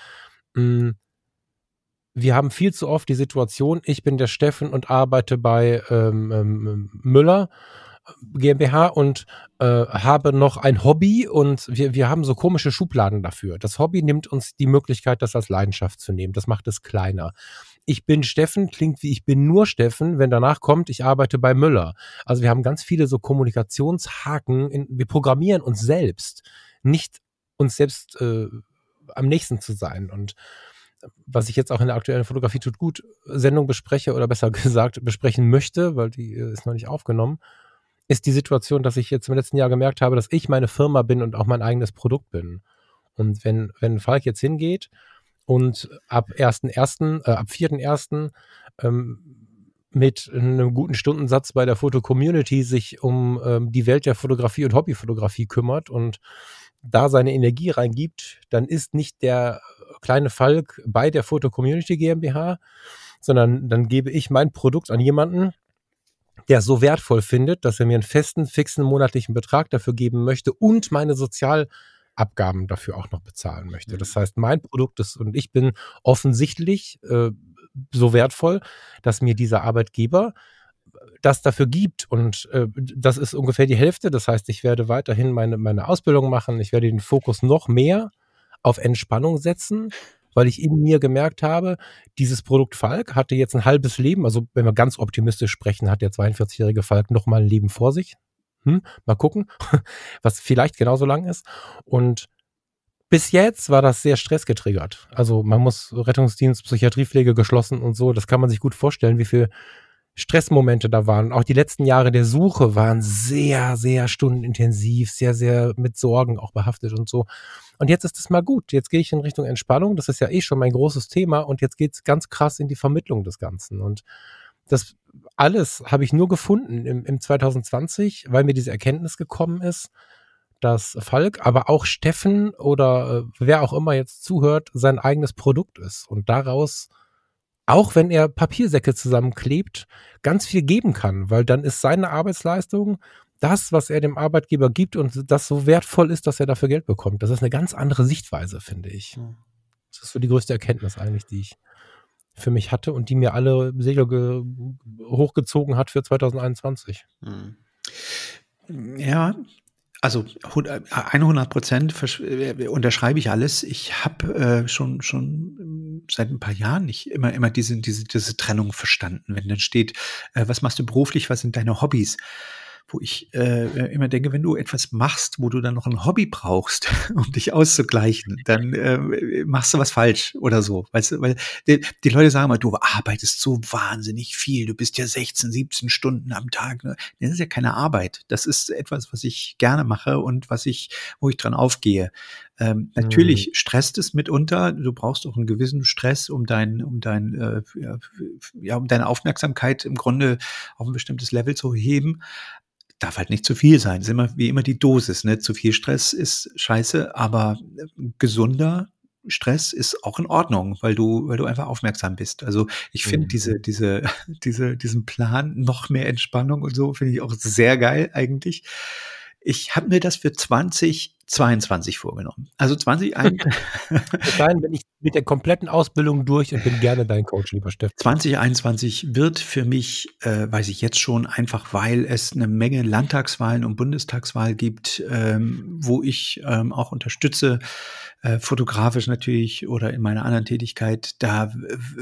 Wir haben viel zu oft die Situation, ich bin der Steffen und arbeite bei Müller GmbH und habe noch ein Hobby und wir haben so komische Schubladen dafür. Das Hobby nimmt uns die Möglichkeit, das als Leidenschaft zu nehmen. Das macht es kleiner. Ich bin Steffen, klingt wie ich bin nur Steffen, wenn danach kommt, ich arbeite bei Müller. Also wir haben ganz viele so Kommunikationshaken. Wir programmieren uns selbst, nicht uns selbst am nächsten zu sein. Und was ich jetzt auch in der aktuellen Fotografie tut gut Sendung bespreche oder besser gesagt besprechen möchte, weil die ist noch nicht aufgenommen, ist die Situation, dass ich jetzt im letzten Jahr gemerkt habe, dass ich meine Firma bin und auch mein eigenes Produkt bin. Und wenn Falk jetzt hingeht und ab 4.1. Mit einem guten Stundensatz bei der Foto-Community sich um die Welt der Fotografie und Hobbyfotografie kümmert und da seine Energie reingibt, dann ist nicht der kleine Falk bei der Foto-Community GmbH, sondern dann gebe ich mein Produkt an jemanden, der es so wertvoll findet, dass er mir einen fixen monatlichen Betrag dafür geben möchte und meine Sozialabgaben dafür auch noch bezahlen möchte. Das heißt, mein Produkt ist, und ich bin offensichtlich so wertvoll, dass mir dieser Arbeitgeber das dafür gibt. Und das ist ungefähr die Hälfte. Das heißt, ich werde weiterhin meine Ausbildung machen. Ich werde den Fokus noch mehr auf Entspannung setzen, weil ich in mir gemerkt habe, dieses Produkt Falk hatte jetzt ein halbes Leben, also wenn wir ganz optimistisch sprechen, hat der 42-jährige Falk noch mal ein Leben vor sich. Mal gucken, was vielleicht genauso lang ist. Und bis jetzt war das sehr stressgetriggert. Also man muss Rettungsdienst, Psychiatriepflege geschlossen und so, das kann man sich gut vorstellen, wie viel Stressmomente da waren. Auch die letzten Jahre der Suche waren sehr, sehr stundenintensiv, sehr, sehr mit Sorgen auch behaftet und so. Und jetzt ist es mal gut. Jetzt gehe ich in Richtung Entspannung. Das ist ja eh schon mein großes Thema. Und jetzt geht es ganz krass in die Vermittlung des Ganzen. Und das alles habe ich nur gefunden im 2020, weil mir diese Erkenntnis gekommen ist, dass Falk, aber auch Steffen oder wer auch immer jetzt zuhört, sein eigenes Produkt ist. Und daraus, auch wenn er Papiersäcke zusammenklebt, ganz viel geben kann. Weil dann ist seine Arbeitsleistung das, was er dem Arbeitgeber gibt und das so wertvoll ist, dass er dafür Geld bekommt. Das ist eine ganz andere Sichtweise, finde ich. Das ist so die größte Erkenntnis eigentlich, die ich für mich hatte und die mir alle Segel hochgezogen hat für 2021. Ja, also 100% unterschreibe ich alles. Ich habe schon seit ein paar Jahren nicht immer diese Trennung verstanden. Wenn dann steht, was machst du beruflich, was sind deine Hobbys? Wo ich immer denke, wenn du etwas machst, wo du dann noch ein Hobby brauchst, um dich auszugleichen, dann machst du was falsch oder so. Weißt du, weil die Leute sagen immer, du arbeitest so wahnsinnig viel, du bist ja 16, 17 Stunden am Tag. Ne? Das ist ja keine Arbeit. Das ist etwas, was ich gerne mache und wo ich dran aufgehe. Natürlich stresst es mitunter. Du brauchst auch einen gewissen Stress, um deine Aufmerksamkeit im Grunde auf ein bestimmtes Level zu heben. Darf halt nicht zu viel sein. Das ist immer wie immer die Dosis. Ne? Zu viel Stress ist scheiße, aber gesunder Stress ist auch in Ordnung, weil du einfach aufmerksam bist. Also ich finde diesen Plan, noch mehr Entspannung und so, finde ich auch sehr geil eigentlich. Ich habe mir das für 2022 vorgenommen. Also 2021. Dann bin ich mit der kompletten Ausbildung durch und bin gerne dein Coach, lieber Steffen. 2021 wird für mich, weiß ich jetzt schon, einfach weil es eine Menge Landtagswahlen und Bundestagswahl gibt, wo ich auch unterstütze, fotografisch natürlich oder in meiner anderen Tätigkeit, da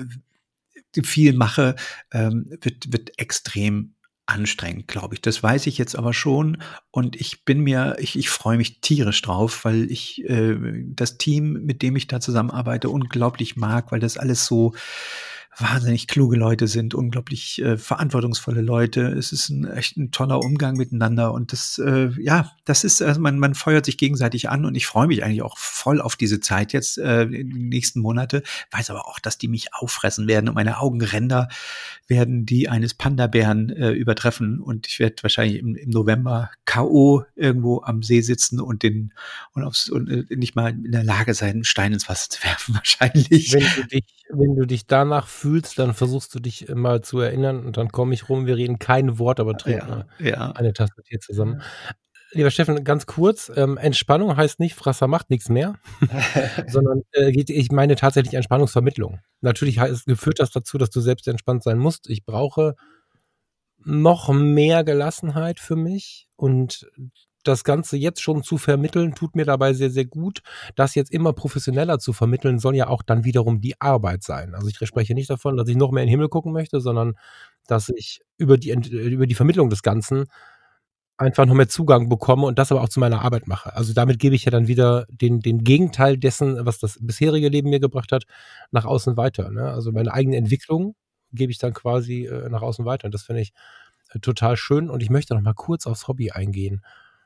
viel mache, wird extrem anstrengend, glaube ich. Das weiß ich jetzt aber schon und ich freue mich tierisch drauf, weil ich das Team, mit dem ich da zusammenarbeite, unglaublich mag, weil das alles so wahnsinnig kluge Leute sind, unglaublich verantwortungsvolle Leute. Es ist echt ein toller Umgang miteinander und das ist, also man feuert sich gegenseitig an und ich freue mich eigentlich auch voll auf diese Zeit jetzt, die nächsten Monate, weiß aber auch, dass die mich auffressen werden und meine Augenränder werden die eines Panda-Bären übertreffen und ich werde wahrscheinlich im November K.O. irgendwo am See sitzen und nicht mal in der Lage sein, einen Stein ins Wasser zu werfen, wahrscheinlich. Wenn du dich danach fühlst, dann versuchst du dich mal zu erinnern und dann komme ich rum, wir reden kein Wort, aber trinken eine Tasse Tee zusammen. Lieber Steffen, ganz kurz, Entspannung heißt nicht, Frasser macht nichts mehr, sondern ich meine tatsächlich Entspannungsvermittlung. Natürlich führt das dazu, dass du selbst entspannt sein musst. Ich brauche noch mehr Gelassenheit für mich und das Ganze jetzt schon zu vermitteln, tut mir dabei sehr, sehr gut. Das jetzt immer professioneller zu vermitteln, soll ja auch dann wiederum die Arbeit sein. Also ich spreche nicht davon, dass ich noch mehr in den Himmel gucken möchte, sondern dass ich über die Vermittlung des Ganzen einfach noch mehr Zugang bekomme und das aber auch zu meiner Arbeit mache. Also damit gebe ich ja dann wieder den Gegenteil dessen, was das bisherige Leben mir gebracht hat, nach außen weiter. Ne? Also meine eigene Entwicklung gebe ich dann quasi nach außen weiter. Und das finde ich total schön. Und ich möchte noch mal kurz aufs Hobby eingehen,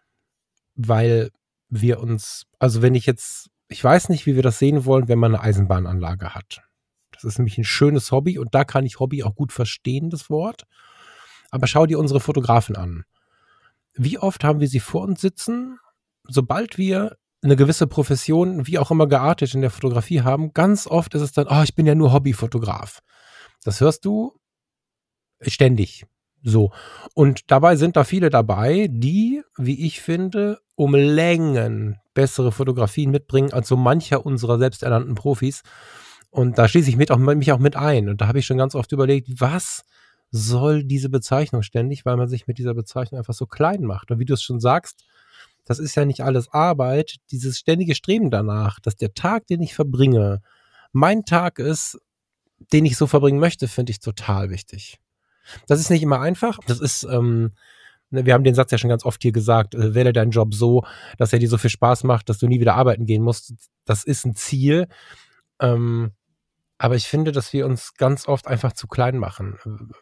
weil wir uns, also wenn ich weiß nicht, wie wir das sehen wollen, wenn man eine Eisenbahnanlage hat. Das ist nämlich ein schönes Hobby und da kann ich Hobby auch gut verstehen, das Wort. Aber schau dir unsere Fotografen an. Wie oft haben wir sie vor uns sitzen, sobald wir eine gewisse Profession, wie auch immer geartet in der Fotografie haben, ganz oft ist es dann, ich bin ja nur Hobbyfotograf. Das hörst du ständig. So. Und dabei sind da viele dabei, die, wie ich finde, um Längen bessere Fotografien mitbringen als so mancher unserer selbsternannten Profis. Und da schließe ich mich auch mit ein. Und da habe ich schon ganz oft überlegt, was soll diese Bezeichnung ständig, weil man sich mit dieser Bezeichnung einfach so klein macht. Und wie du es schon sagst, das ist ja nicht alles Arbeit, dieses ständige Streben danach, dass der Tag, den ich verbringe, mein Tag ist, den ich so verbringen möchte, finde ich total wichtig. Das ist nicht immer einfach. Das ist, wir haben den Satz ja schon ganz oft hier gesagt, wähle deinen Job so, dass er dir so viel Spaß macht, dass du nie wieder arbeiten gehen musst. Das ist ein Ziel. Aber ich finde, dass wir uns ganz oft einfach zu klein machen.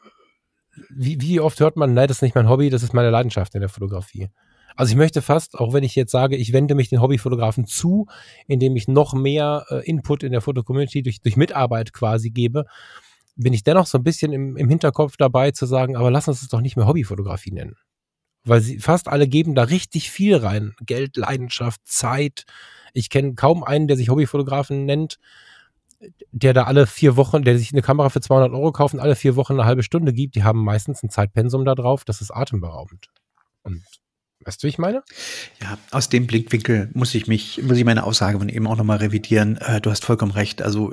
Wie oft hört man, nein, das ist nicht mein Hobby, das ist meine Leidenschaft in der Fotografie. Also ich möchte fast, auch wenn ich jetzt sage, ich wende mich den Hobbyfotografen zu, indem ich noch mehr Input in der Fotocommunity durch Mitarbeit quasi gebe, bin ich dennoch so ein bisschen im Hinterkopf dabei zu sagen, aber lass uns es doch nicht mehr Hobbyfotografie nennen. Weil fast alle geben da richtig viel rein. Geld, Leidenschaft, Zeit. Ich kenne kaum einen, der sich Hobbyfotografen nennt, der da alle 4 Wochen, der sich eine Kamera für 200 € kauft und alle 4 Wochen eine halbe Stunde gibt. Die haben meistens ein Zeitpensum da drauf. Das ist atemberaubend. Und weißt du, wie ich meine? Ja, aus dem Blickwinkel muss ich meine Aussage von eben auch nochmal revidieren. Du hast vollkommen recht. Also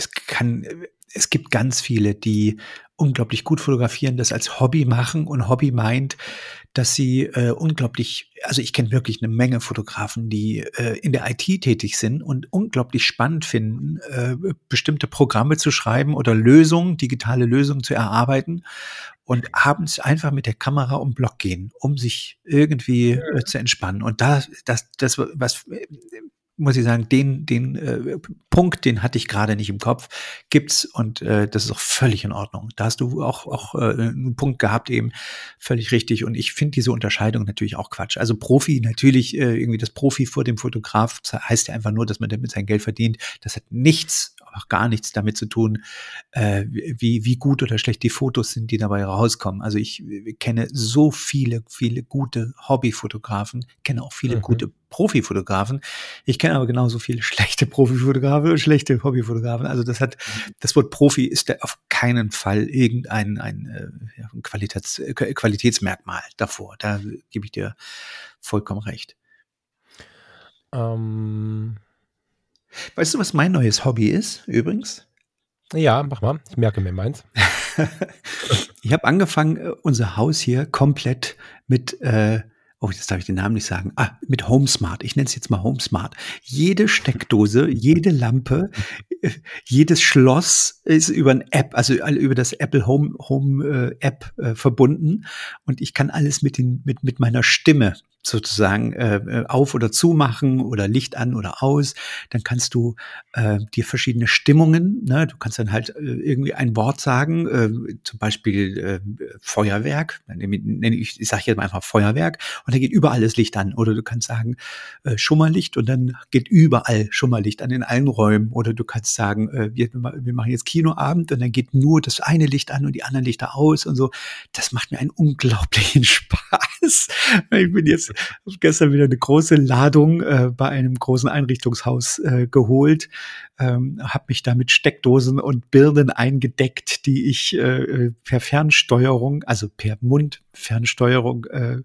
es gibt ganz viele, die unglaublich gut fotografieren, das als Hobby machen und Hobby meint, dass sie also ich kenne wirklich eine Menge Fotografen, die in der IT tätig sind und unglaublich spannend finden, bestimmte Programme zu schreiben oder digitale Lösungen zu erarbeiten und abends einfach mit der Kamera um den Block gehen, um sich irgendwie zu entspannen. Und das was muss ich sagen, den Punkt, den hatte ich gerade nicht im Kopf, gibt's und das ist auch völlig in Ordnung. Da hast du auch einen Punkt gehabt, eben völlig richtig. Und ich finde diese Unterscheidung natürlich auch Quatsch. Also Profi, natürlich irgendwie das Profi vor dem Fotograf heißt ja einfach nur, dass man damit sein Geld verdient. Das hat nichts auch gar nichts damit zu tun, wie gut oder schlecht die Fotos sind, die dabei rauskommen. Also ich kenne so viele gute Hobbyfotografen, kenne auch viele gute Profifotografen. Ich kenne aber genauso viele schlechte Profifotografen und schlechte Hobbyfotografen. Also das Wort Profi ist auf keinen Fall irgendein Qualitätsmerkmal davor. Da gebe ich dir vollkommen recht. Weißt du, was mein neues Hobby ist, übrigens? Ja, mach mal. Ich merke mir meins. Ich habe angefangen, unser Haus hier komplett mit, jetzt darf ich den Namen nicht sagen, mit HomeSmart. Ich nenne es jetzt mal HomeSmart. Jede Steckdose, jede Lampe, jedes Schloss ist über eine App, also über das Apple Home App verbunden. Und ich kann alles mit meiner Stimme sozusagen auf- oder zumachen oder Licht an oder aus. Dann kannst du dir verschiedene Stimmungen, ne? Du kannst dann halt irgendwie ein Wort sagen, zum Beispiel Feuerwerk. Ich sage jetzt mal einfach Feuerwerk und dann geht überall das Licht an. Oder du kannst sagen Schummerlicht und dann geht überall Schummerlicht an in allen Räumen. Oder du kannst sagen, wir machen jetzt Kinoabend und dann geht nur das eine Licht an und die anderen Lichter aus und so. Das macht mir einen unglaublichen Spaß. Ich bin jetzt gestern wieder eine große Ladung bei einem großen Einrichtungshaus geholt, habe mich da mit Steckdosen und Birnen eingedeckt, die ich per Fernsteuerung, also per Mundfernsteuerung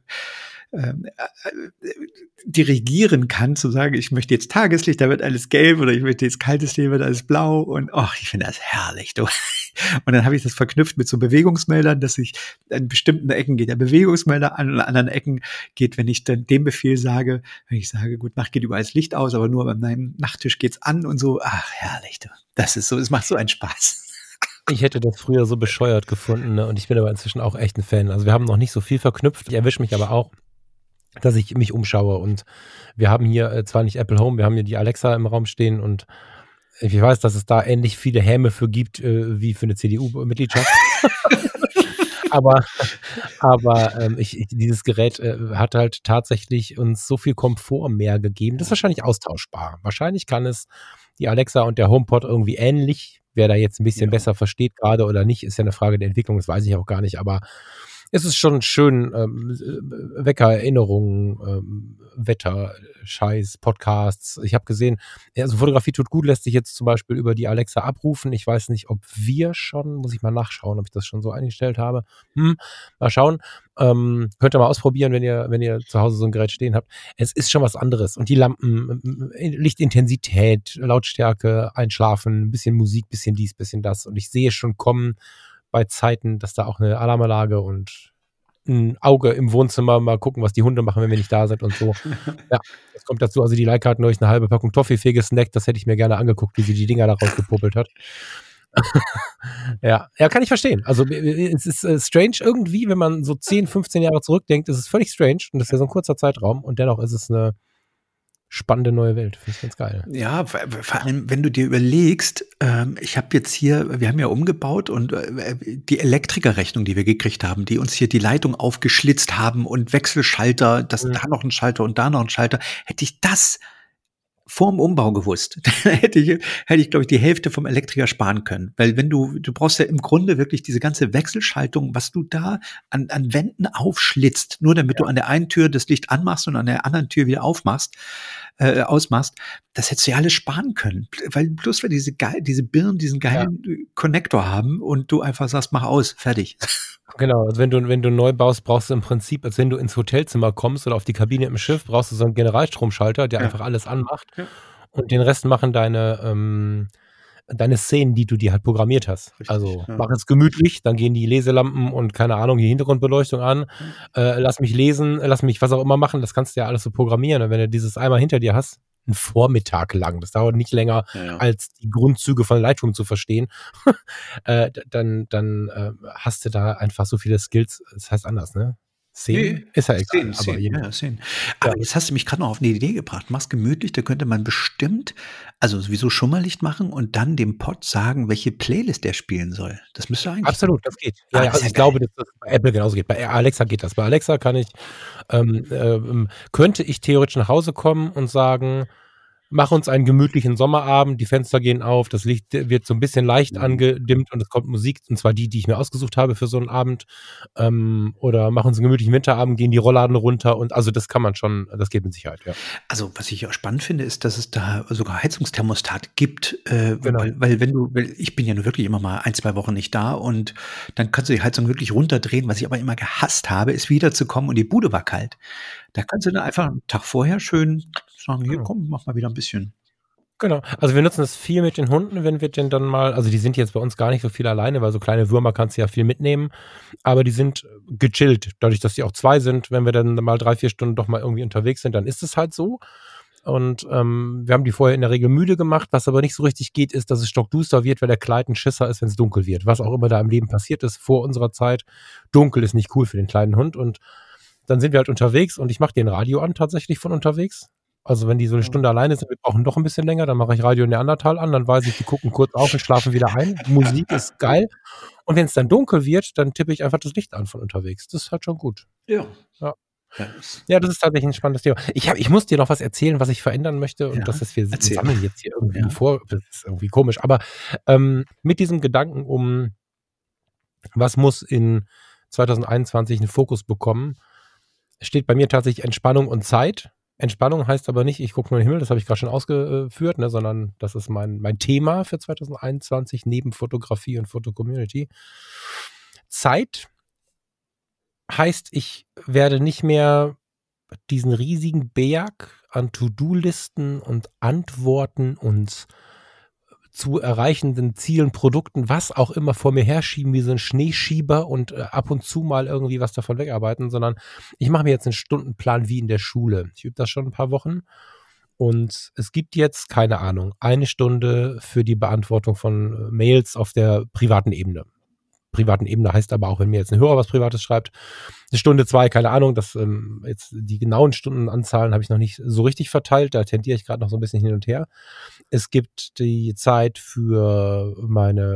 dirigieren kann, zu sagen, ich möchte jetzt Tageslicht, da wird alles gelb, oder ich möchte jetzt kaltes Licht, wird alles blau, und ich finde das herrlich. Du. Und dann habe ich das verknüpft mit so Bewegungsmeldern, dass ich an bestimmten Ecken geht der Bewegungsmelder an anderen Ecken geht, wenn ich dann den Befehl sage, wenn ich sage, gut, Nacht geht überall das Licht aus, aber nur bei meinem Nachttisch geht's an und so. Ach, herrlich. Du. Das ist so, es macht so einen Spaß. Ich hätte das früher so bescheuert gefunden, ne? Und ich bin aber inzwischen auch echt ein Fan. Also wir haben noch nicht so viel verknüpft. Ich erwische mich aber auch, dass ich mich umschaue, und wir haben hier zwar nicht Apple Home, wir haben hier die Alexa im Raum stehen, und ich weiß, dass es da ähnlich viele Häme für gibt, wie für eine CDU-Mitgliedschaft. aber dieses Gerät hat halt tatsächlich uns so viel Komfort mehr gegeben. Das ist wahrscheinlich austauschbar. Wahrscheinlich kann es die Alexa und der HomePod irgendwie ähnlich. Wer da jetzt ein bisschen besser versteht gerade oder nicht, ist ja eine Frage der Entwicklung, das weiß ich auch gar nicht, aber es ist schon schön, Weckererinnerungen, Wetter, Scheiß, Podcasts. Ich habe gesehen, also Fotografie tut gut, lässt sich jetzt zum Beispiel über die Alexa abrufen. Ich weiß nicht, ob wir schon, muss ich mal nachschauen, ob ich das schon so eingestellt habe. Mal schauen. Könnt ihr mal ausprobieren, wenn ihr zu Hause so ein Gerät stehen habt. Es ist schon was anderes. Und die Lampen, Lichtintensität, Lautstärke, Einschlafen, ein bisschen Musik, bisschen dies, bisschen das. Und ich sehe schon kommen bei Zeiten, dass da auch eine Alarmanlage und ein Auge im Wohnzimmer, mal gucken, was die Hunde machen, wenn wir nicht da sind und so. Ja, das kommt dazu. Also die Leica hat neulich eine halbe Packung Toffifee gesnackt. Das hätte ich mir gerne angeguckt, wie sie die Dinger da rausgepopelt hat. Ja, kann ich verstehen. Also es ist strange irgendwie, wenn man so 10, 15 Jahre zurückdenkt, ist es völlig strange, und das ist ja so ein kurzer Zeitraum, und dennoch ist es eine spannende neue Welt. Finde ich ganz geil. Ja, vor allem, wenn du dir überlegst, ich habe jetzt hier, wir haben ja umgebaut, und die Elektrikerrechnung, die wir gekriegt haben, die uns hier die Leitung aufgeschlitzt haben und Wechselschalter, da noch ein Schalter und da noch ein Schalter, hätte ich das vor dem Umbau gewusst, dann hätte ich, glaube ich, die Hälfte vom Elektriker sparen können. Weil wenn du brauchst ja im Grunde wirklich diese ganze Wechselschaltung, was du da an Wänden aufschlitzt, nur damit du an der einen Tür das Licht anmachst und an der anderen Tür wieder ausmachst, das hättest du ja alles sparen können. Weil bloß weil diese Birnen diesen geilen Konnektor haben und du einfach sagst, mach aus, fertig. Genau, also wenn du neu baust, brauchst du im Prinzip, als wenn du ins Hotelzimmer kommst oder auf die Kabine im Schiff, brauchst du so einen Generalstromschalter, der einfach alles anmacht, und den Rest machen deine Szenen, die du dir halt programmiert hast. Richtig, also mach es gemütlich, dann gehen die Leselampen und keine Ahnung, die Hintergrundbeleuchtung an, lass mich lesen, lass mich was auch immer machen, das kannst du ja alles so programmieren, und wenn du dieses einmal hinter dir hast, einen Vormittag lang, das dauert nicht länger, als die Grundzüge von Lightroom zu verstehen, dann hast du da einfach so viele Skills, das heißt anders, ne? Szenen? Ist ja egal. Szenen. Aber jetzt hast du mich gerade noch auf eine Idee gebracht. Mach's gemütlich, da könnte man bestimmt, also sowieso Schummerlicht machen und dann dem Pod sagen, welche Playlist der spielen soll. Das müsste eigentlich. Absolut, das geht. Ja, also ich glaube, dass das bei Apple genauso geht. Bei Alexa geht das. Bei Alexa kann ich, könnte ich theoretisch nach Hause kommen und sagen, mach uns einen gemütlichen Sommerabend, die Fenster gehen auf, das Licht wird so ein bisschen leicht angedimmt und es kommt Musik, und zwar die ich mir ausgesucht habe für so einen Abend. Oder mach uns einen gemütlichen Winterabend, gehen die Rollladen runter, und also das kann man schon, das geht mit Sicherheit, ja. Also, was ich auch spannend finde, ist, dass es da sogar Heizungsthermostat gibt, Genau. weil ich bin ja nur wirklich immer mal 1, 2 Wochen nicht da, und dann kannst du die Heizung wirklich runterdrehen. Was ich aber immer gehasst habe, ist wiederzukommen und die Bude war kalt. Da kannst du dann einfach einen Tag vorher schön sagen, hier, Genau. komm, mach mal wieder ein bisschen. Genau. Also wir nutzen das viel mit den Hunden, wenn wir den dann mal, also die sind jetzt bei uns gar nicht so viel alleine, weil so kleine Würmer kannst du ja viel mitnehmen, aber die sind gechillt. Dadurch, dass die auch 2 sind, wenn wir dann mal 3, 4 Stunden doch mal irgendwie unterwegs sind, dann ist es halt so. Und wir haben die vorher in der Regel müde gemacht. Was aber nicht so richtig geht, ist, dass es stockduster wird, weil der Kleid ein Schisser ist, wenn es dunkel wird. Was auch immer da im Leben passiert ist vor unserer Zeit. Dunkel ist nicht cool für den kleinen Hund. Und dann sind wir halt unterwegs, und ich mache den Radio an tatsächlich von unterwegs. Also wenn die so eine Stunde alleine sind, wir brauchen noch ein bisschen länger, dann mache ich Radio Neandertal an, dann weiß ich, die gucken kurz auf und schlafen wieder ein. Musik ist geil. Und wenn es dann dunkel wird, dann tippe ich einfach das Licht an von unterwegs. Das ist halt schon gut. Ja. Ja. Ja, das ist tatsächlich ein spannendes Thema. Ich muss dir noch was erzählen, was ich verändern möchte, und das ist, wir sammeln jetzt hier irgendwie vor, das ist irgendwie komisch, aber mit diesem Gedanken was muss in 2021 einen Fokus bekommen, steht bei mir tatsächlich Entspannung und Zeit. Entspannung heißt aber nicht, ich gucke nur in den Himmel, das habe ich gerade schon ausgeführt, ne, sondern das ist mein Thema für 2021 neben Fotografie und Fotocommunity. Zeit heißt, ich werde nicht mehr diesen riesigen Berg an To-Do-Listen und Antworten und zu erreichenden Zielen, Produkten, was auch immer vor mir herschieben wie so ein Schneeschieber und ab und zu mal irgendwie was davon wegarbeiten, sondern ich mache mir jetzt einen Stundenplan wie in der Schule. Ich übe das schon ein paar Wochen, und es gibt jetzt, keine Ahnung, 1 Stunde für die Beantwortung von Mails auf der privaten Ebene. Privaten Ebene heißt aber auch, wenn mir jetzt ein Hörer was Privates schreibt, 1 Stunde, 2, keine Ahnung, das jetzt die genauen Stundenanzahlen habe ich noch nicht so richtig verteilt, da tendiere ich gerade noch so ein bisschen hin und her. Es gibt die Zeit für meine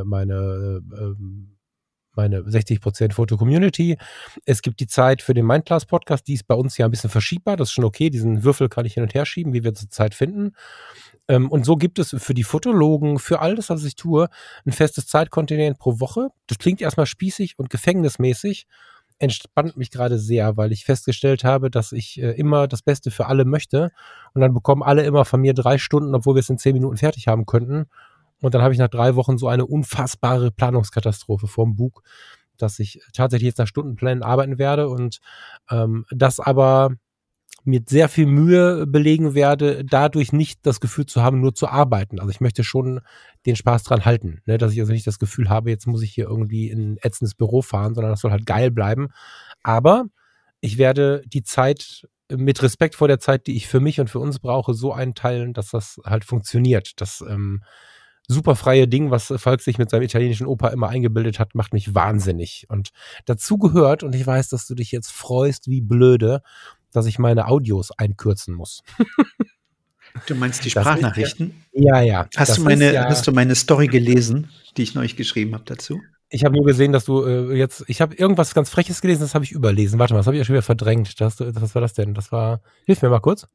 60% Foto-Community. Es gibt die Zeit für den Mindclass-Podcast, die ist bei uns ja ein bisschen verschiebbar, das ist schon okay, diesen Würfel kann ich hin und her schieben, wie wir zur Zeit finden. Und so gibt es für die Fotologen, für all das, was ich tue, ein festes Zeitkontingent pro Woche. Das klingt erstmal spießig und gefängnismäßig, entspannt mich gerade sehr, weil ich festgestellt habe, dass ich immer das Beste für alle möchte, und dann bekommen alle immer von mir 3 Stunden, obwohl wir es in 10 Minuten fertig haben könnten. Und dann habe ich nach 3 Wochen so eine unfassbare Planungskatastrophe vorm Bug, dass ich tatsächlich jetzt nach Stundenplänen arbeiten werde, und das aber mit sehr viel Mühe belegen werde, dadurch nicht das Gefühl zu haben, nur zu arbeiten. Also ich möchte schon den Spaß dran halten, ne? Dass ich also nicht das Gefühl habe, jetzt muss ich hier irgendwie in ein ätzendes Büro fahren, sondern das soll halt geil bleiben. Aber ich werde die Zeit mit Respekt vor der Zeit, die ich für mich und für uns brauche, so einteilen, dass das halt funktioniert. Das super freie Ding, was Falk sich mit seinem italienischen Opa immer eingebildet hat, macht mich wahnsinnig. Und dazu gehört, und ich weiß, dass du dich jetzt freust wie blöde, dass ich meine Audios einkürzen muss. Du meinst die Sprachnachrichten? Ja. Hast du meine Story gelesen, die ich neulich geschrieben habe dazu? Ich habe nur gesehen, dass du ich habe irgendwas ganz Freches gelesen, das habe ich überlesen. Warte mal, das habe ich ja schon wieder verdrängt. Was war das denn? Hilf mir mal kurz.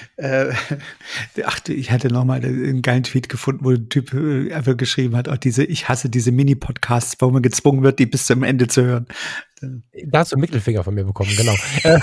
Ich hatte nochmal einen geilen Tweet gefunden, wo ein Typ einfach geschrieben hat, ich hasse diese Mini-Podcasts, wo man gezwungen wird, die bis zum Ende zu hören. Da hast du einen Mittelfinger von mir bekommen, genau.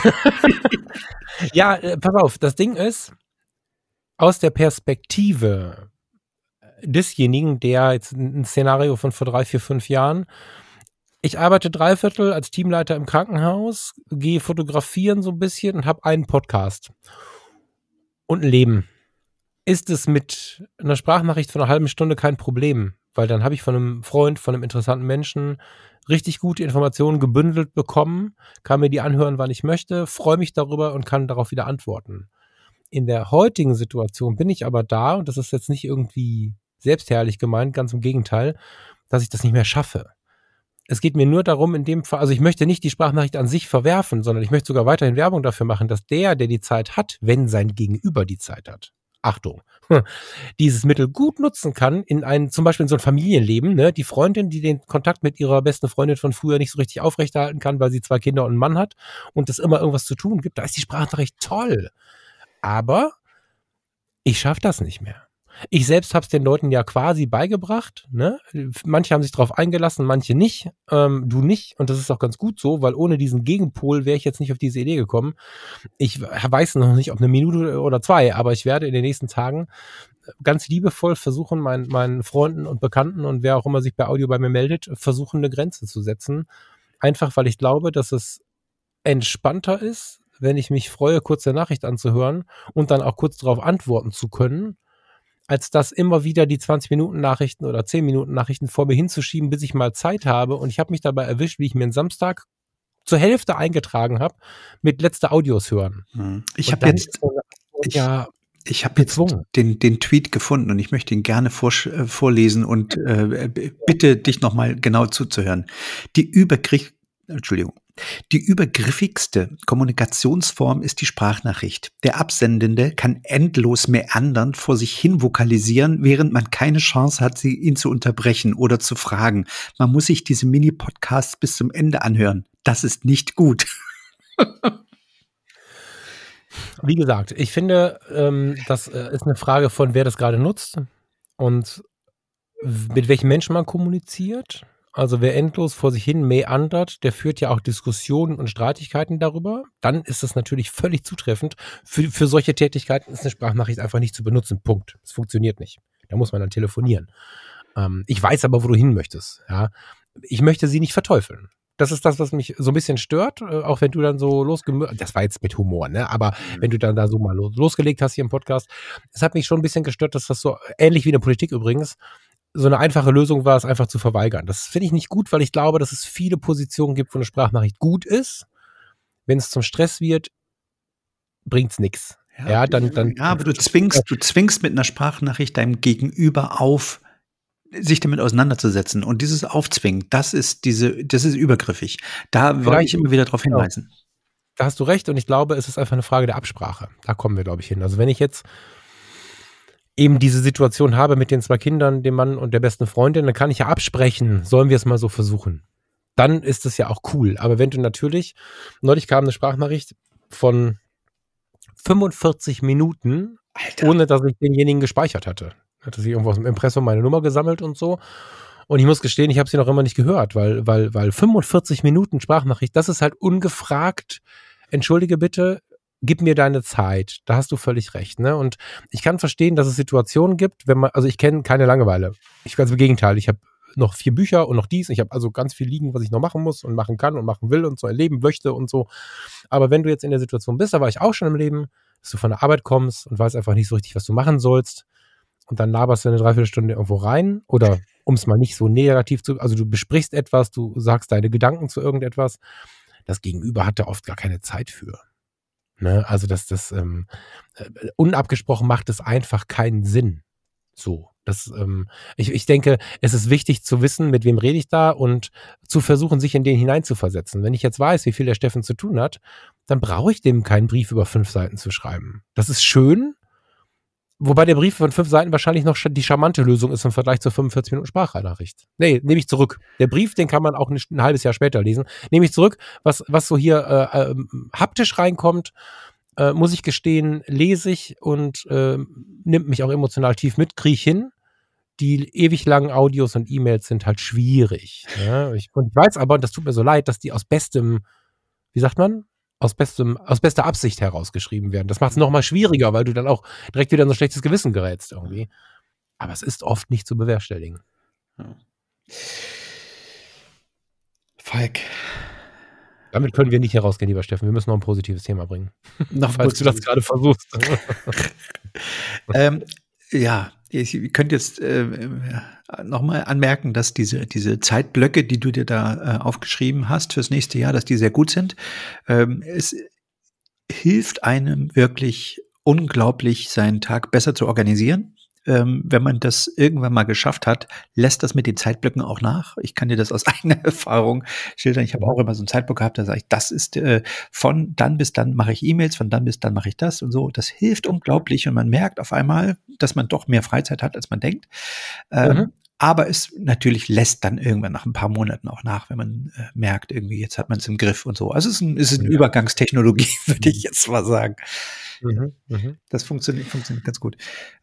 Ja, pass auf, das Ding ist, aus der Perspektive desjenigen, der jetzt ein Szenario von vor 3, 4, 5 Jahren, ich arbeite 3/4 als Teamleiter im Krankenhaus, gehe fotografieren so ein bisschen und habe einen Podcast und ein Leben. Ist es mit einer Sprachnachricht von einer halben Stunde kein Problem, weil dann habe ich von einem Freund, von einem interessanten Menschen richtig gute Informationen gebündelt bekommen, kann mir die anhören, wann ich möchte, freue mich darüber und kann darauf wieder antworten. In der heutigen Situation bin ich aber da, und das ist jetzt nicht irgendwie selbstherrlich gemeint, ganz im Gegenteil, dass ich das nicht mehr schaffe. Es geht mir nur darum, in dem Fall, also ich möchte nicht die Sprachnachricht an sich verwerfen, sondern ich möchte sogar weiterhin Werbung dafür machen, dass der die Zeit hat, wenn sein Gegenüber die Zeit hat, Achtung, dieses Mittel gut nutzen kann, zum Beispiel in so ein Familienleben, ne? Die Freundin, die den Kontakt mit ihrer besten Freundin von früher nicht so richtig aufrechterhalten kann, weil sie 2 Kinder und einen Mann hat und es immer irgendwas zu tun gibt, da ist die Sprachnachricht toll. Aber Ich schaffe das nicht mehr. Ich selbst habe es den Leuten ja quasi beigebracht. Ne? Manche haben sich darauf eingelassen, manche nicht. Du nicht. Und das ist auch ganz gut so, weil ohne diesen Gegenpol wäre ich jetzt nicht auf diese Idee gekommen. Ich weiß noch nicht, ob eine Minute oder 2, aber ich werde in den nächsten Tagen ganz liebevoll versuchen, meinen Freunden und Bekannten und wer auch immer sich bei Audio bei mir meldet, versuchen, eine Grenze zu setzen. Einfach, weil ich glaube, dass es entspannter ist, wenn ich mich freue, kurz eine Nachricht anzuhören und dann auch kurz darauf antworten zu können, als das immer wieder die 20-Minuten-Nachrichten oder 10-Minuten-Nachrichten vor mir hinzuschieben, bis ich mal Zeit habe. Und ich habe mich dabei erwischt, wie ich mir einen Samstag zur Hälfte eingetragen habe, mit letzte Audios hören. Ich habe jetzt den Tweet gefunden und ich möchte ihn gerne vorlesen und bitte dich nochmal genau zuzuhören. Die übergriffigste Kommunikationsform ist die Sprachnachricht. Der Absendende kann endlos meandern vor sich hin vokalisieren, während man keine Chance hat, ihn zu unterbrechen oder zu fragen. Man muss sich diese Mini-Podcasts bis zum Ende anhören. Das ist nicht gut. Wie gesagt, ich finde, das ist eine Frage von, wer das gerade nutzt und mit welchen Menschen man kommuniziert. Also wer endlos vor sich hin meandert, der führt ja auch Diskussionen und Streitigkeiten darüber. Dann ist das natürlich völlig zutreffend. Für solche Tätigkeiten ist eine Sprachnachricht einfach nicht zu benutzen. Punkt. Es funktioniert nicht. Da muss man dann telefonieren. Ich weiß aber, wo du hin möchtest. Ja? Ich möchte sie nicht verteufeln. Das ist das, was mich so ein bisschen stört, auch wenn du dann so das war jetzt mit Humor, ne? Aber wenn du dann da so mal losgelegt hast hier im Podcast, es hat mich schon ein bisschen gestört, dass das so, ähnlich wie in der Politik übrigens, so eine einfache Lösung war, es einfach zu verweigern. Das finde ich nicht gut, weil ich glaube, dass es viele Positionen gibt, wo eine Sprachnachricht gut ist. Wenn es zum Stress wird, bringt's nichts. Ja, aber du zwingst mit einer Sprachnachricht deinem Gegenüber auf, sich damit auseinanderzusetzen. Und dieses Aufzwingen, das ist übergriffig. Da wollte ich immer wieder darauf hinweisen. Da hast du recht und ich glaube, es ist einfach eine Frage der Absprache. Da kommen wir, glaube ich, hin. Also wenn ich jetzt eben diese Situation habe mit den 2 Kindern, dem Mann und der besten Freundin, dann kann ich ja absprechen, sollen wir es mal so versuchen. Dann ist es ja auch cool. Aber wenn du natürlich, neulich kam eine Sprachnachricht von 45 Minuten, Alter, ohne dass ich denjenigen gespeichert hatte. Hatte sie irgendwo aus dem Impressum meine Nummer gesammelt und so. Und ich muss gestehen, ich habe sie noch immer nicht gehört, weil 45 Minuten Sprachnachricht, das ist halt ungefragt. Entschuldige bitte, gib mir deine Zeit. Da hast du völlig recht, ne? Und ich kann verstehen, dass es Situationen gibt, also ich kenne keine Langeweile. Ganz im Gegenteil, ich habe noch 4 Bücher und noch dies. Ich habe also ganz viel liegen, was ich noch machen muss und machen kann und machen will und so erleben möchte und so. Aber wenn du jetzt in der Situation bist, da war ich auch schon im Leben, dass du von der Arbeit kommst und weißt einfach nicht so richtig, was du machen sollst. Und dann laberst du eine Dreiviertelstunde irgendwo rein oder um es mal nicht so negativ also du besprichst etwas, du sagst deine Gedanken zu irgendetwas. Das Gegenüber hat da oft gar keine Zeit für. Ne? Also das unabgesprochen macht es einfach keinen Sinn. So, ich denke, es ist wichtig zu wissen, mit wem rede ich da und zu versuchen, sich in den hineinzuversetzen. Wenn ich jetzt weiß, wie viel der Steffen zu tun hat, dann brauche ich dem keinen Brief über 5 Seiten zu schreiben. Das ist schön, wobei der Brief von 5 Seiten wahrscheinlich noch die charmante Lösung ist im Vergleich zur 45 Minuten Sprachnachricht. Nee, nehme ich zurück. Der Brief, den kann man auch ein halbes Jahr später lesen. Nehme ich zurück, was so hier haptisch reinkommt, muss ich gestehen, lese ich und nimmt mich auch emotional tief mit, kriege ich hin. Die ewig langen Audios und E-Mails sind halt schwierig. Ja? Und ich weiß aber, und das tut mir so leid, dass die aus bestem, wie sagt man? Aus bester Absicht herausgeschrieben werden. Das macht es nochmal schwieriger, weil du dann auch direkt wieder in so ein schlechtes Gewissen gerätst irgendwie. Aber es ist oft nicht zu bewerkstelligen. Ja. Falk. Damit können wir nicht herausgehen, lieber Steffen. Wir müssen noch ein positives Thema bringen. Falls du das gerade versuchst. Ja, ihr könnt jetzt nochmal anmerken, dass diese Zeitblöcke, die du dir da aufgeschrieben hast fürs nächste Jahr, dass die sehr gut sind. Es hilft einem wirklich unglaublich, seinen Tag besser zu organisieren. Wenn man das irgendwann mal geschafft hat, lässt das mit den Zeitblöcken auch nach. Ich kann dir das aus eigener Erfahrung schildern. Ich habe auch immer so einen Zeitblock gehabt, da sage ich, das ist von dann bis dann mache ich E-Mails, von dann bis dann mache ich das und so. Das hilft unglaublich und man merkt auf einmal, dass man doch mehr Freizeit hat, als man denkt. Aber es natürlich lässt dann irgendwann nach ein paar Monaten auch nach, wenn man merkt, irgendwie jetzt hat man es im Griff und so. Also es ist eine Übergangstechnologie, würde ich jetzt mal sagen. Das funktioniert ganz gut.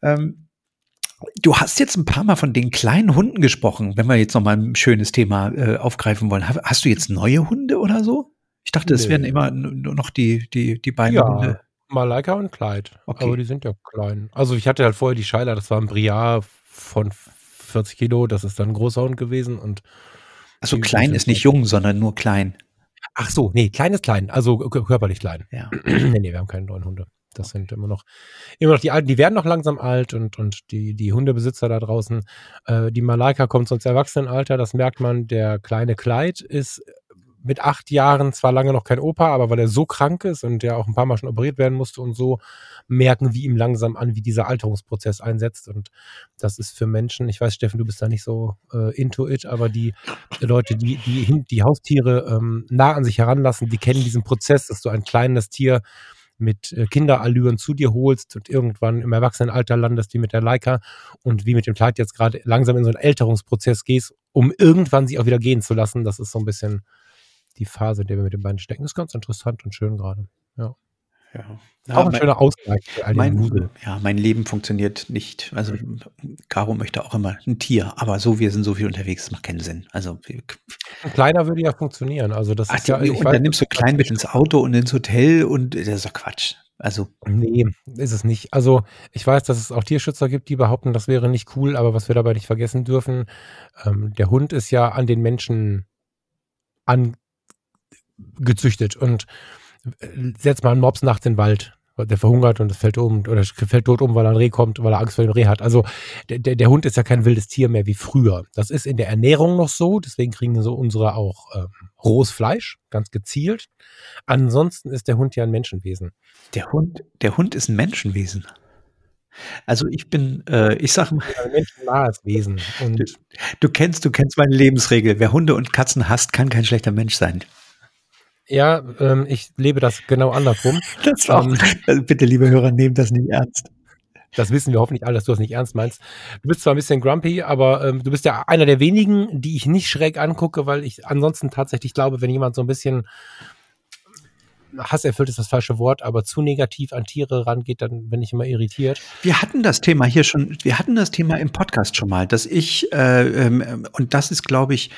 Du hast jetzt ein paar Mal von den kleinen Hunden gesprochen, wenn wir jetzt noch mal ein schönes Thema aufgreifen wollen. Hast du jetzt neue Hunde oder so? Ich dachte, es wären immer nur noch die beiden Hunde. Malaika und Clyde. Okay. Aber die sind ja klein. Also ich hatte halt vorher die Schuyler, das war ein Briar von 40 Kilo, das ist dann ein großer Hund gewesen. Also klein ist nicht jung, sondern nur klein. Ach so, nee, klein ist klein, also körperlich klein. Ja. Nee, wir haben keine neuen Hunde. Das sind immer noch die Alten, die werden noch langsam alt und die Hundebesitzer da draußen. Die Malaika kommt so ins Erwachsenenalter, das merkt man. Der kleine Clyde ist mit 8 Jahren zwar lange noch kein Opa, aber weil er so krank ist und der auch ein paar Mal schon operiert werden musste und so, merken wir ihm langsam an, wie dieser Alterungsprozess einsetzt. Und das ist für Menschen, ich weiß, Steffen, du bist da nicht so into it, aber die Leute, die Haustiere nah an sich heranlassen, die kennen diesen Prozess, dass du ein kleines Tier mit Kinderallüren zu dir holst und irgendwann im Erwachsenenalter landest, wie mit der Laika und wie mit dem Clyde jetzt gerade langsam in so einen Älterungsprozess gehst, um irgendwann sie auch wieder gehen zu lassen. Das ist so ein bisschen die Phase, in der wir mit den beiden stecken. Das ist ganz interessant und schön gerade. Ja. Auch ein schöner Ausgleich für all den Wusel. Ja, mein Leben funktioniert nicht. Also Caro möchte auch immer ein Tier, aber wir sind so viel unterwegs, das macht keinen Sinn. Also ein kleiner würde ja funktionieren. Also das ist ja. Und dann nimmst du klein mit ins Auto und ins Hotel und das ist doch Quatsch. Also nee, ist es nicht. Also ich weiß, dass es auch Tierschützer gibt, die behaupten, das wäre nicht cool, aber was wir dabei nicht vergessen dürfen, der Hund ist ja an den Menschen angezüchtet und setzt mal einen Mops nachts in den Wald, der verhungert und es fällt um oder fällt tot um, weil ein Reh kommt, weil er Angst vor dem Reh hat. Also der Hund ist ja kein wildes Tier mehr wie früher. Das ist in der Ernährung noch so, deswegen kriegen so unsere auch rohes Fleisch, ganz gezielt. Ansonsten ist der Hund ja ein Menschenwesen. Der Hund ist ein Menschenwesen. Also ich sage mal, ein menschennahes Wesen. Und du kennst meine Lebensregel. Wer Hunde und Katzen hasst, kann kein schlechter Mensch sein. Ja, ich lebe das genau andersrum. Das auch, also bitte, liebe Hörer, nehmt das nicht ernst. Das wissen wir hoffentlich alle, dass du das nicht ernst meinst. Du bist zwar ein bisschen grumpy, aber du bist ja einer der wenigen, die ich nicht schräg angucke, weil ich ansonsten tatsächlich glaube, wenn jemand so ein bisschen hasserfüllt ist das falsche Wort, aber zu negativ an Tiere rangeht, dann bin ich immer irritiert. Wir hatten das Thema im Podcast schon mal, dass ich, und das ist, glaube ich,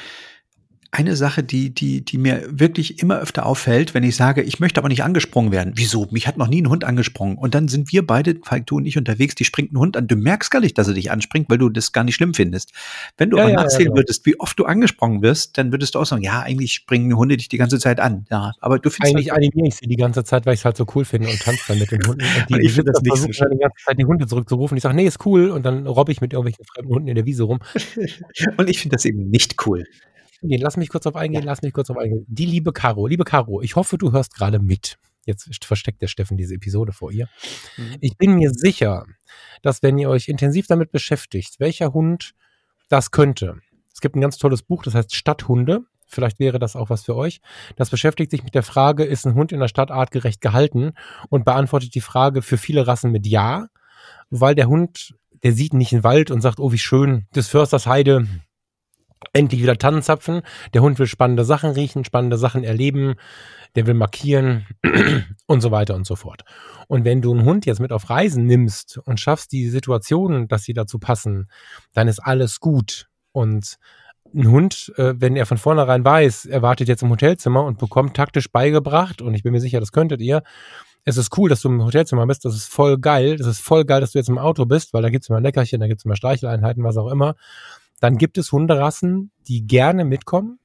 eine Sache, die mir wirklich immer öfter auffällt, wenn ich sage, ich möchte aber nicht angesprungen werden. Wieso? Mich hat noch nie ein Hund angesprungen. Und dann sind wir beide, Falk, du und ich, unterwegs, die springt ein Hund an. Du merkst gar nicht, dass er dich anspringt, weil du das gar nicht schlimm findest. Wenn du aber nachzählen würdest, wie oft du angesprungen wirst, dann würdest du auch sagen, ja, eigentlich springen Hunde dich die ganze Zeit an. Ja, aber du findest eigentlich animiere ich sie die ganze Zeit, weil ich es halt so cool finde und tanze dann mit den Hunden. Und ich finde das nicht so schön. Die ganze Zeit die Hunde zurückzurufen. Ich sage, nee, ist cool. Und dann robbe ich mit irgendwelchen fremden Hunden in der Wiese rum. Und ich finde das eben nicht cool. Lass mich kurz drauf eingehen. Die liebe Caro, ich hoffe, du hörst gerade mit. Jetzt versteckt der Steffen diese Episode vor ihr. Ich bin mir sicher, dass wenn ihr euch intensiv damit beschäftigt, welcher Hund das könnte. Es gibt ein ganz tolles Buch, das heißt Stadthunde. Vielleicht wäre das auch was für euch. Das beschäftigt sich mit der Frage, ist ein Hund in der Stadt artgerecht gehalten? Und beantwortet die Frage für viele Rassen mit Ja, weil der Hund, der sieht nicht einen Wald und sagt, oh, wie schön, des Försters Heide, endlich wieder Tannenzapfen. Der Hund will spannende Sachen riechen, spannende Sachen erleben, der will markieren und so weiter und so fort. Und wenn du einen Hund jetzt mit auf Reisen nimmst und schaffst die Situationen, dass sie dazu passen, dann ist alles gut. Und ein Hund, wenn er von vornherein weiß, er wartet jetzt im Hotelzimmer und bekommt taktisch beigebracht, und ich bin mir sicher, das könntet ihr, es ist cool, dass du im Hotelzimmer bist, das ist voll geil, dass du jetzt im Auto bist, weil da gibt es immer ein Leckerchen, da gibt es immer Streicheleinheiten, was auch immer. Dann gibt es Hunderassen, die gerne mitkommen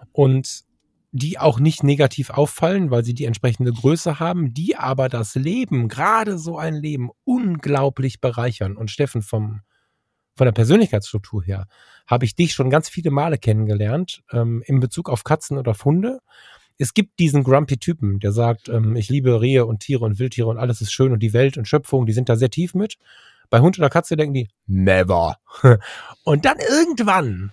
und die auch nicht negativ auffallen, weil sie die entsprechende Größe haben, die aber das Leben, gerade so ein Leben, unglaublich bereichern. Und Steffen, von der Persönlichkeitsstruktur her, habe ich dich schon ganz viele Male kennengelernt, in Bezug auf Katzen oder auf Hunde. Es gibt diesen Grumpy-Typen, der sagt, ich liebe Rehe und Tiere und Wildtiere und alles ist schön und die Welt und Schöpfung, die sind da sehr tief mit. Bei Hund oder Katze denken die, never. Und dann irgendwann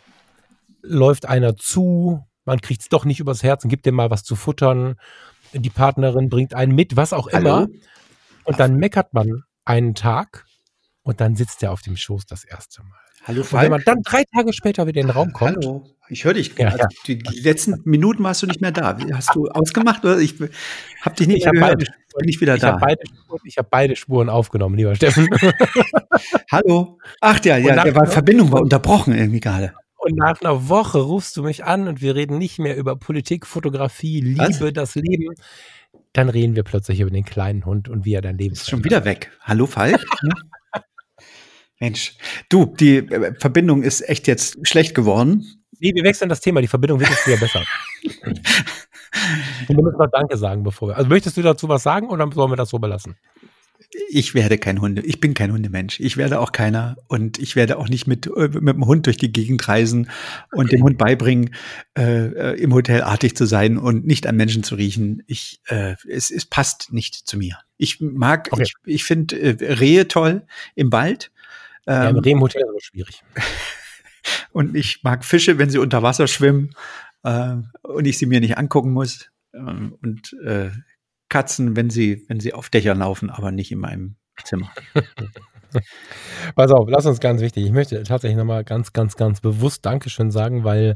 läuft einer zu, man kriegt es doch nicht übers Herz und gibt dem mal was zu futtern. Die Partnerin bringt einen mit, was auch immer. Und dann meckert man einen Tag und dann sitzt er auf dem Schoß das erste Mal. Hallo, Und wenn man dann 3 Tage später wieder in den Raum kommt. Hallo, ich höre dich. Ja, Also, die letzten Minuten warst du nicht mehr da. Hast du ausgemacht oder? Ich habe dich nicht mehr gehört. Bin ich wieder da. Ich habe beide Spuren aufgenommen, lieber Steffen. Hallo. Ach ja, Verbindung war unterbrochen irgendwie gerade. Und nach einer Woche rufst du mich an und wir reden nicht mehr über Politik, Fotografie, Liebe, das Leben. Dann reden wir plötzlich über den kleinen Hund und wie er dein Leben ist schon wieder weg. Hallo, Falk? Mensch, du, die Verbindung ist echt jetzt schlecht geworden. Nee, wir wechseln das Thema. Die Verbindung wird jetzt wieder besser. Und wir müssen noch Danke sagen, bevor wir. Also möchtest du dazu was sagen oder sollen wir das so belassen? Ich bin kein Hundemensch. Ich werde auch keiner und ich werde auch nicht mit dem Hund durch die Gegend reisen und dem Hund beibringen, im Hotel artig zu sein und nicht an Menschen zu riechen. Es passt nicht zu mir. Ich finde Rehe toll im Wald. Ja, im Reh im Hotel ist aber schwierig. Und ich mag Fische, wenn sie unter Wasser schwimmen und ich sie mir nicht angucken muss. Und Katzen, wenn sie auf Dächern laufen, aber nicht in meinem Zimmer. Pass auf, lass uns ganz wichtig. Ich möchte tatsächlich nochmal ganz, ganz, ganz bewusst Dankeschön sagen, weil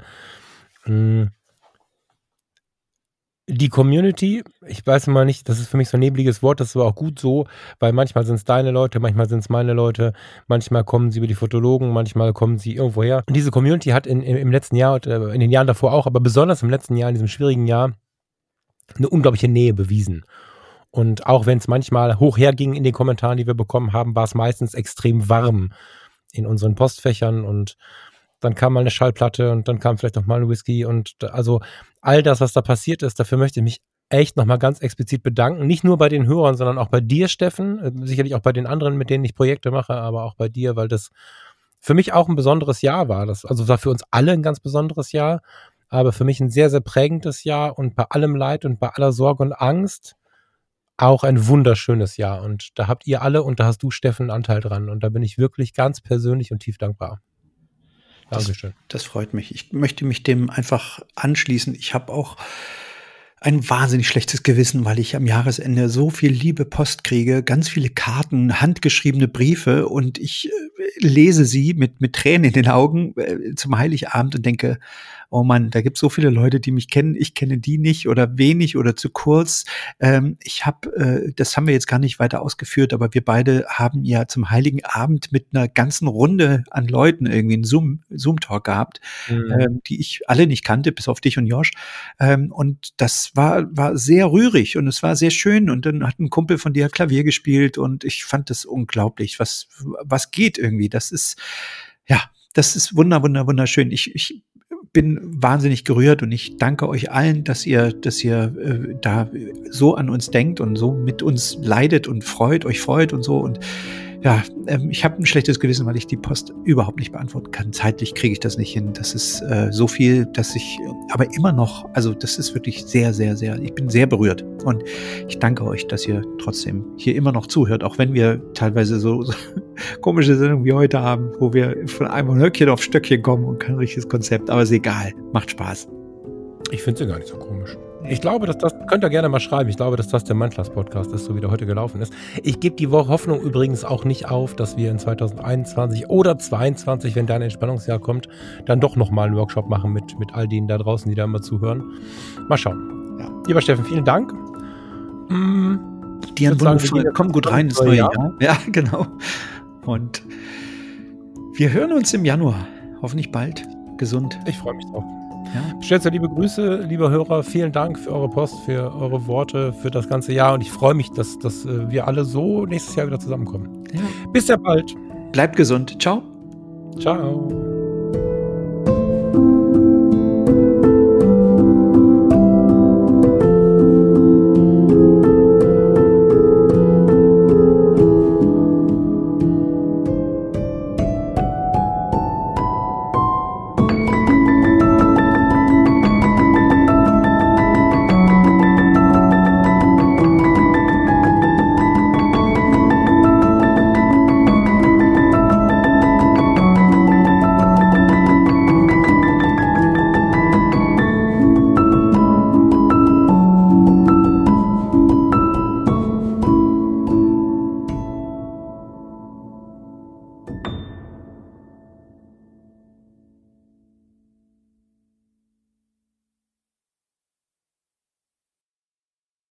die Community, ich weiß mal nicht, das ist für mich so ein nebliges Wort, das ist aber auch gut so, weil manchmal sind es deine Leute, manchmal sind es meine Leute, manchmal kommen sie über die Fotologen, manchmal kommen sie irgendwo her. Und diese Community hat im letzten Jahr und in den Jahren davor auch, aber besonders im letzten Jahr, in diesem schwierigen Jahr, eine unglaubliche Nähe bewiesen. Und auch wenn es manchmal hoch herging in den Kommentaren, die wir bekommen haben, war es meistens extrem warm in unseren Postfächern und dann kam mal eine Schallplatte und dann kam vielleicht noch mal ein Whisky und also all das, was da passiert ist, dafür möchte ich mich echt nochmal ganz explizit bedanken. Nicht nur bei den Hörern, sondern auch bei dir, Steffen, sicherlich auch bei den anderen, mit denen ich Projekte mache, aber auch bei dir, weil das für mich auch ein besonderes Jahr war. Also war für uns alle ein ganz besonderes Jahr, aber für mich ein sehr, sehr prägendes Jahr und bei allem Leid und bei aller Sorge und Angst auch ein wunderschönes Jahr. Und da habt ihr alle und da hast du, Steffen, einen Anteil dran. Und da bin ich wirklich ganz persönlich und tief dankbar. Dankeschön. Das freut mich. Ich möchte mich dem einfach anschließen. Ich habe auch ein wahnsinnig schlechtes Gewissen, weil ich am Jahresende so viel liebe Post kriege, ganz viele Karten, handgeschriebene Briefe und ich lese sie mit Tränen in den Augen zum Heiligabend und denke, oh Mann, da gibt es so viele Leute, die mich kennen, ich kenne die nicht oder wenig oder zu kurz. Das haben wir jetzt gar nicht weiter ausgeführt, aber wir beide haben ja zum Heiligen Abend mit einer ganzen Runde an Leuten irgendwie einen Zoom-Talk gehabt, die ich alle nicht kannte, bis auf dich und Josh. Und das war sehr rührig und es war sehr schön und dann hat ein Kumpel von dir Klavier gespielt und ich fand das unglaublich, was geht irgendwie. Das ist wunderschön. Ich bin wahnsinnig gerührt und ich danke euch allen, dass ihr da so an uns denkt und so mit uns leidet und euch freut und so. Und ja, ich habe ein schlechtes Gewissen, weil ich die Post überhaupt nicht beantworten kann. Zeitlich kriege ich das nicht hin. Das ist so viel, dass ich aber immer noch, also das ist wirklich sehr, sehr, sehr, ich bin sehr berührt. Und ich danke euch, dass ihr trotzdem hier immer noch zuhört, auch wenn wir teilweise so komische Sendungen wie heute haben, wo wir von einem Höckchen auf Stöckchen kommen und kein richtiges Konzept. Aber ist egal, macht Spaß. Ich finde es ja gar nicht so komisch. Ich glaube, dass das, könnt ihr gerne mal schreiben, ich glaube, dass das der Mindclass-Podcast ist, so wie der heute gelaufen ist. Ich gebe die Hoffnung übrigens auch nicht auf, dass wir in 2021 oder 2022, wenn dein Entspannungsjahr kommt, dann doch nochmal einen Workshop machen mit all denen da draußen, die da immer zuhören. Mal schauen. Ja. Lieber Steffen, vielen Dank. Die kommen gut rein ins neue Jahr. Ja, genau. Und wir hören uns im Januar. Hoffentlich bald. Gesund. Ich freue mich drauf. Ja. Bestellt liebe Grüße, liebe Hörer. Vielen Dank für eure Post, für eure Worte, für das ganze Jahr. Und ich freue mich, dass wir alle so nächstes Jahr wieder zusammenkommen. Ja. Bis sehr bald. Bleibt gesund. Ciao. Ciao.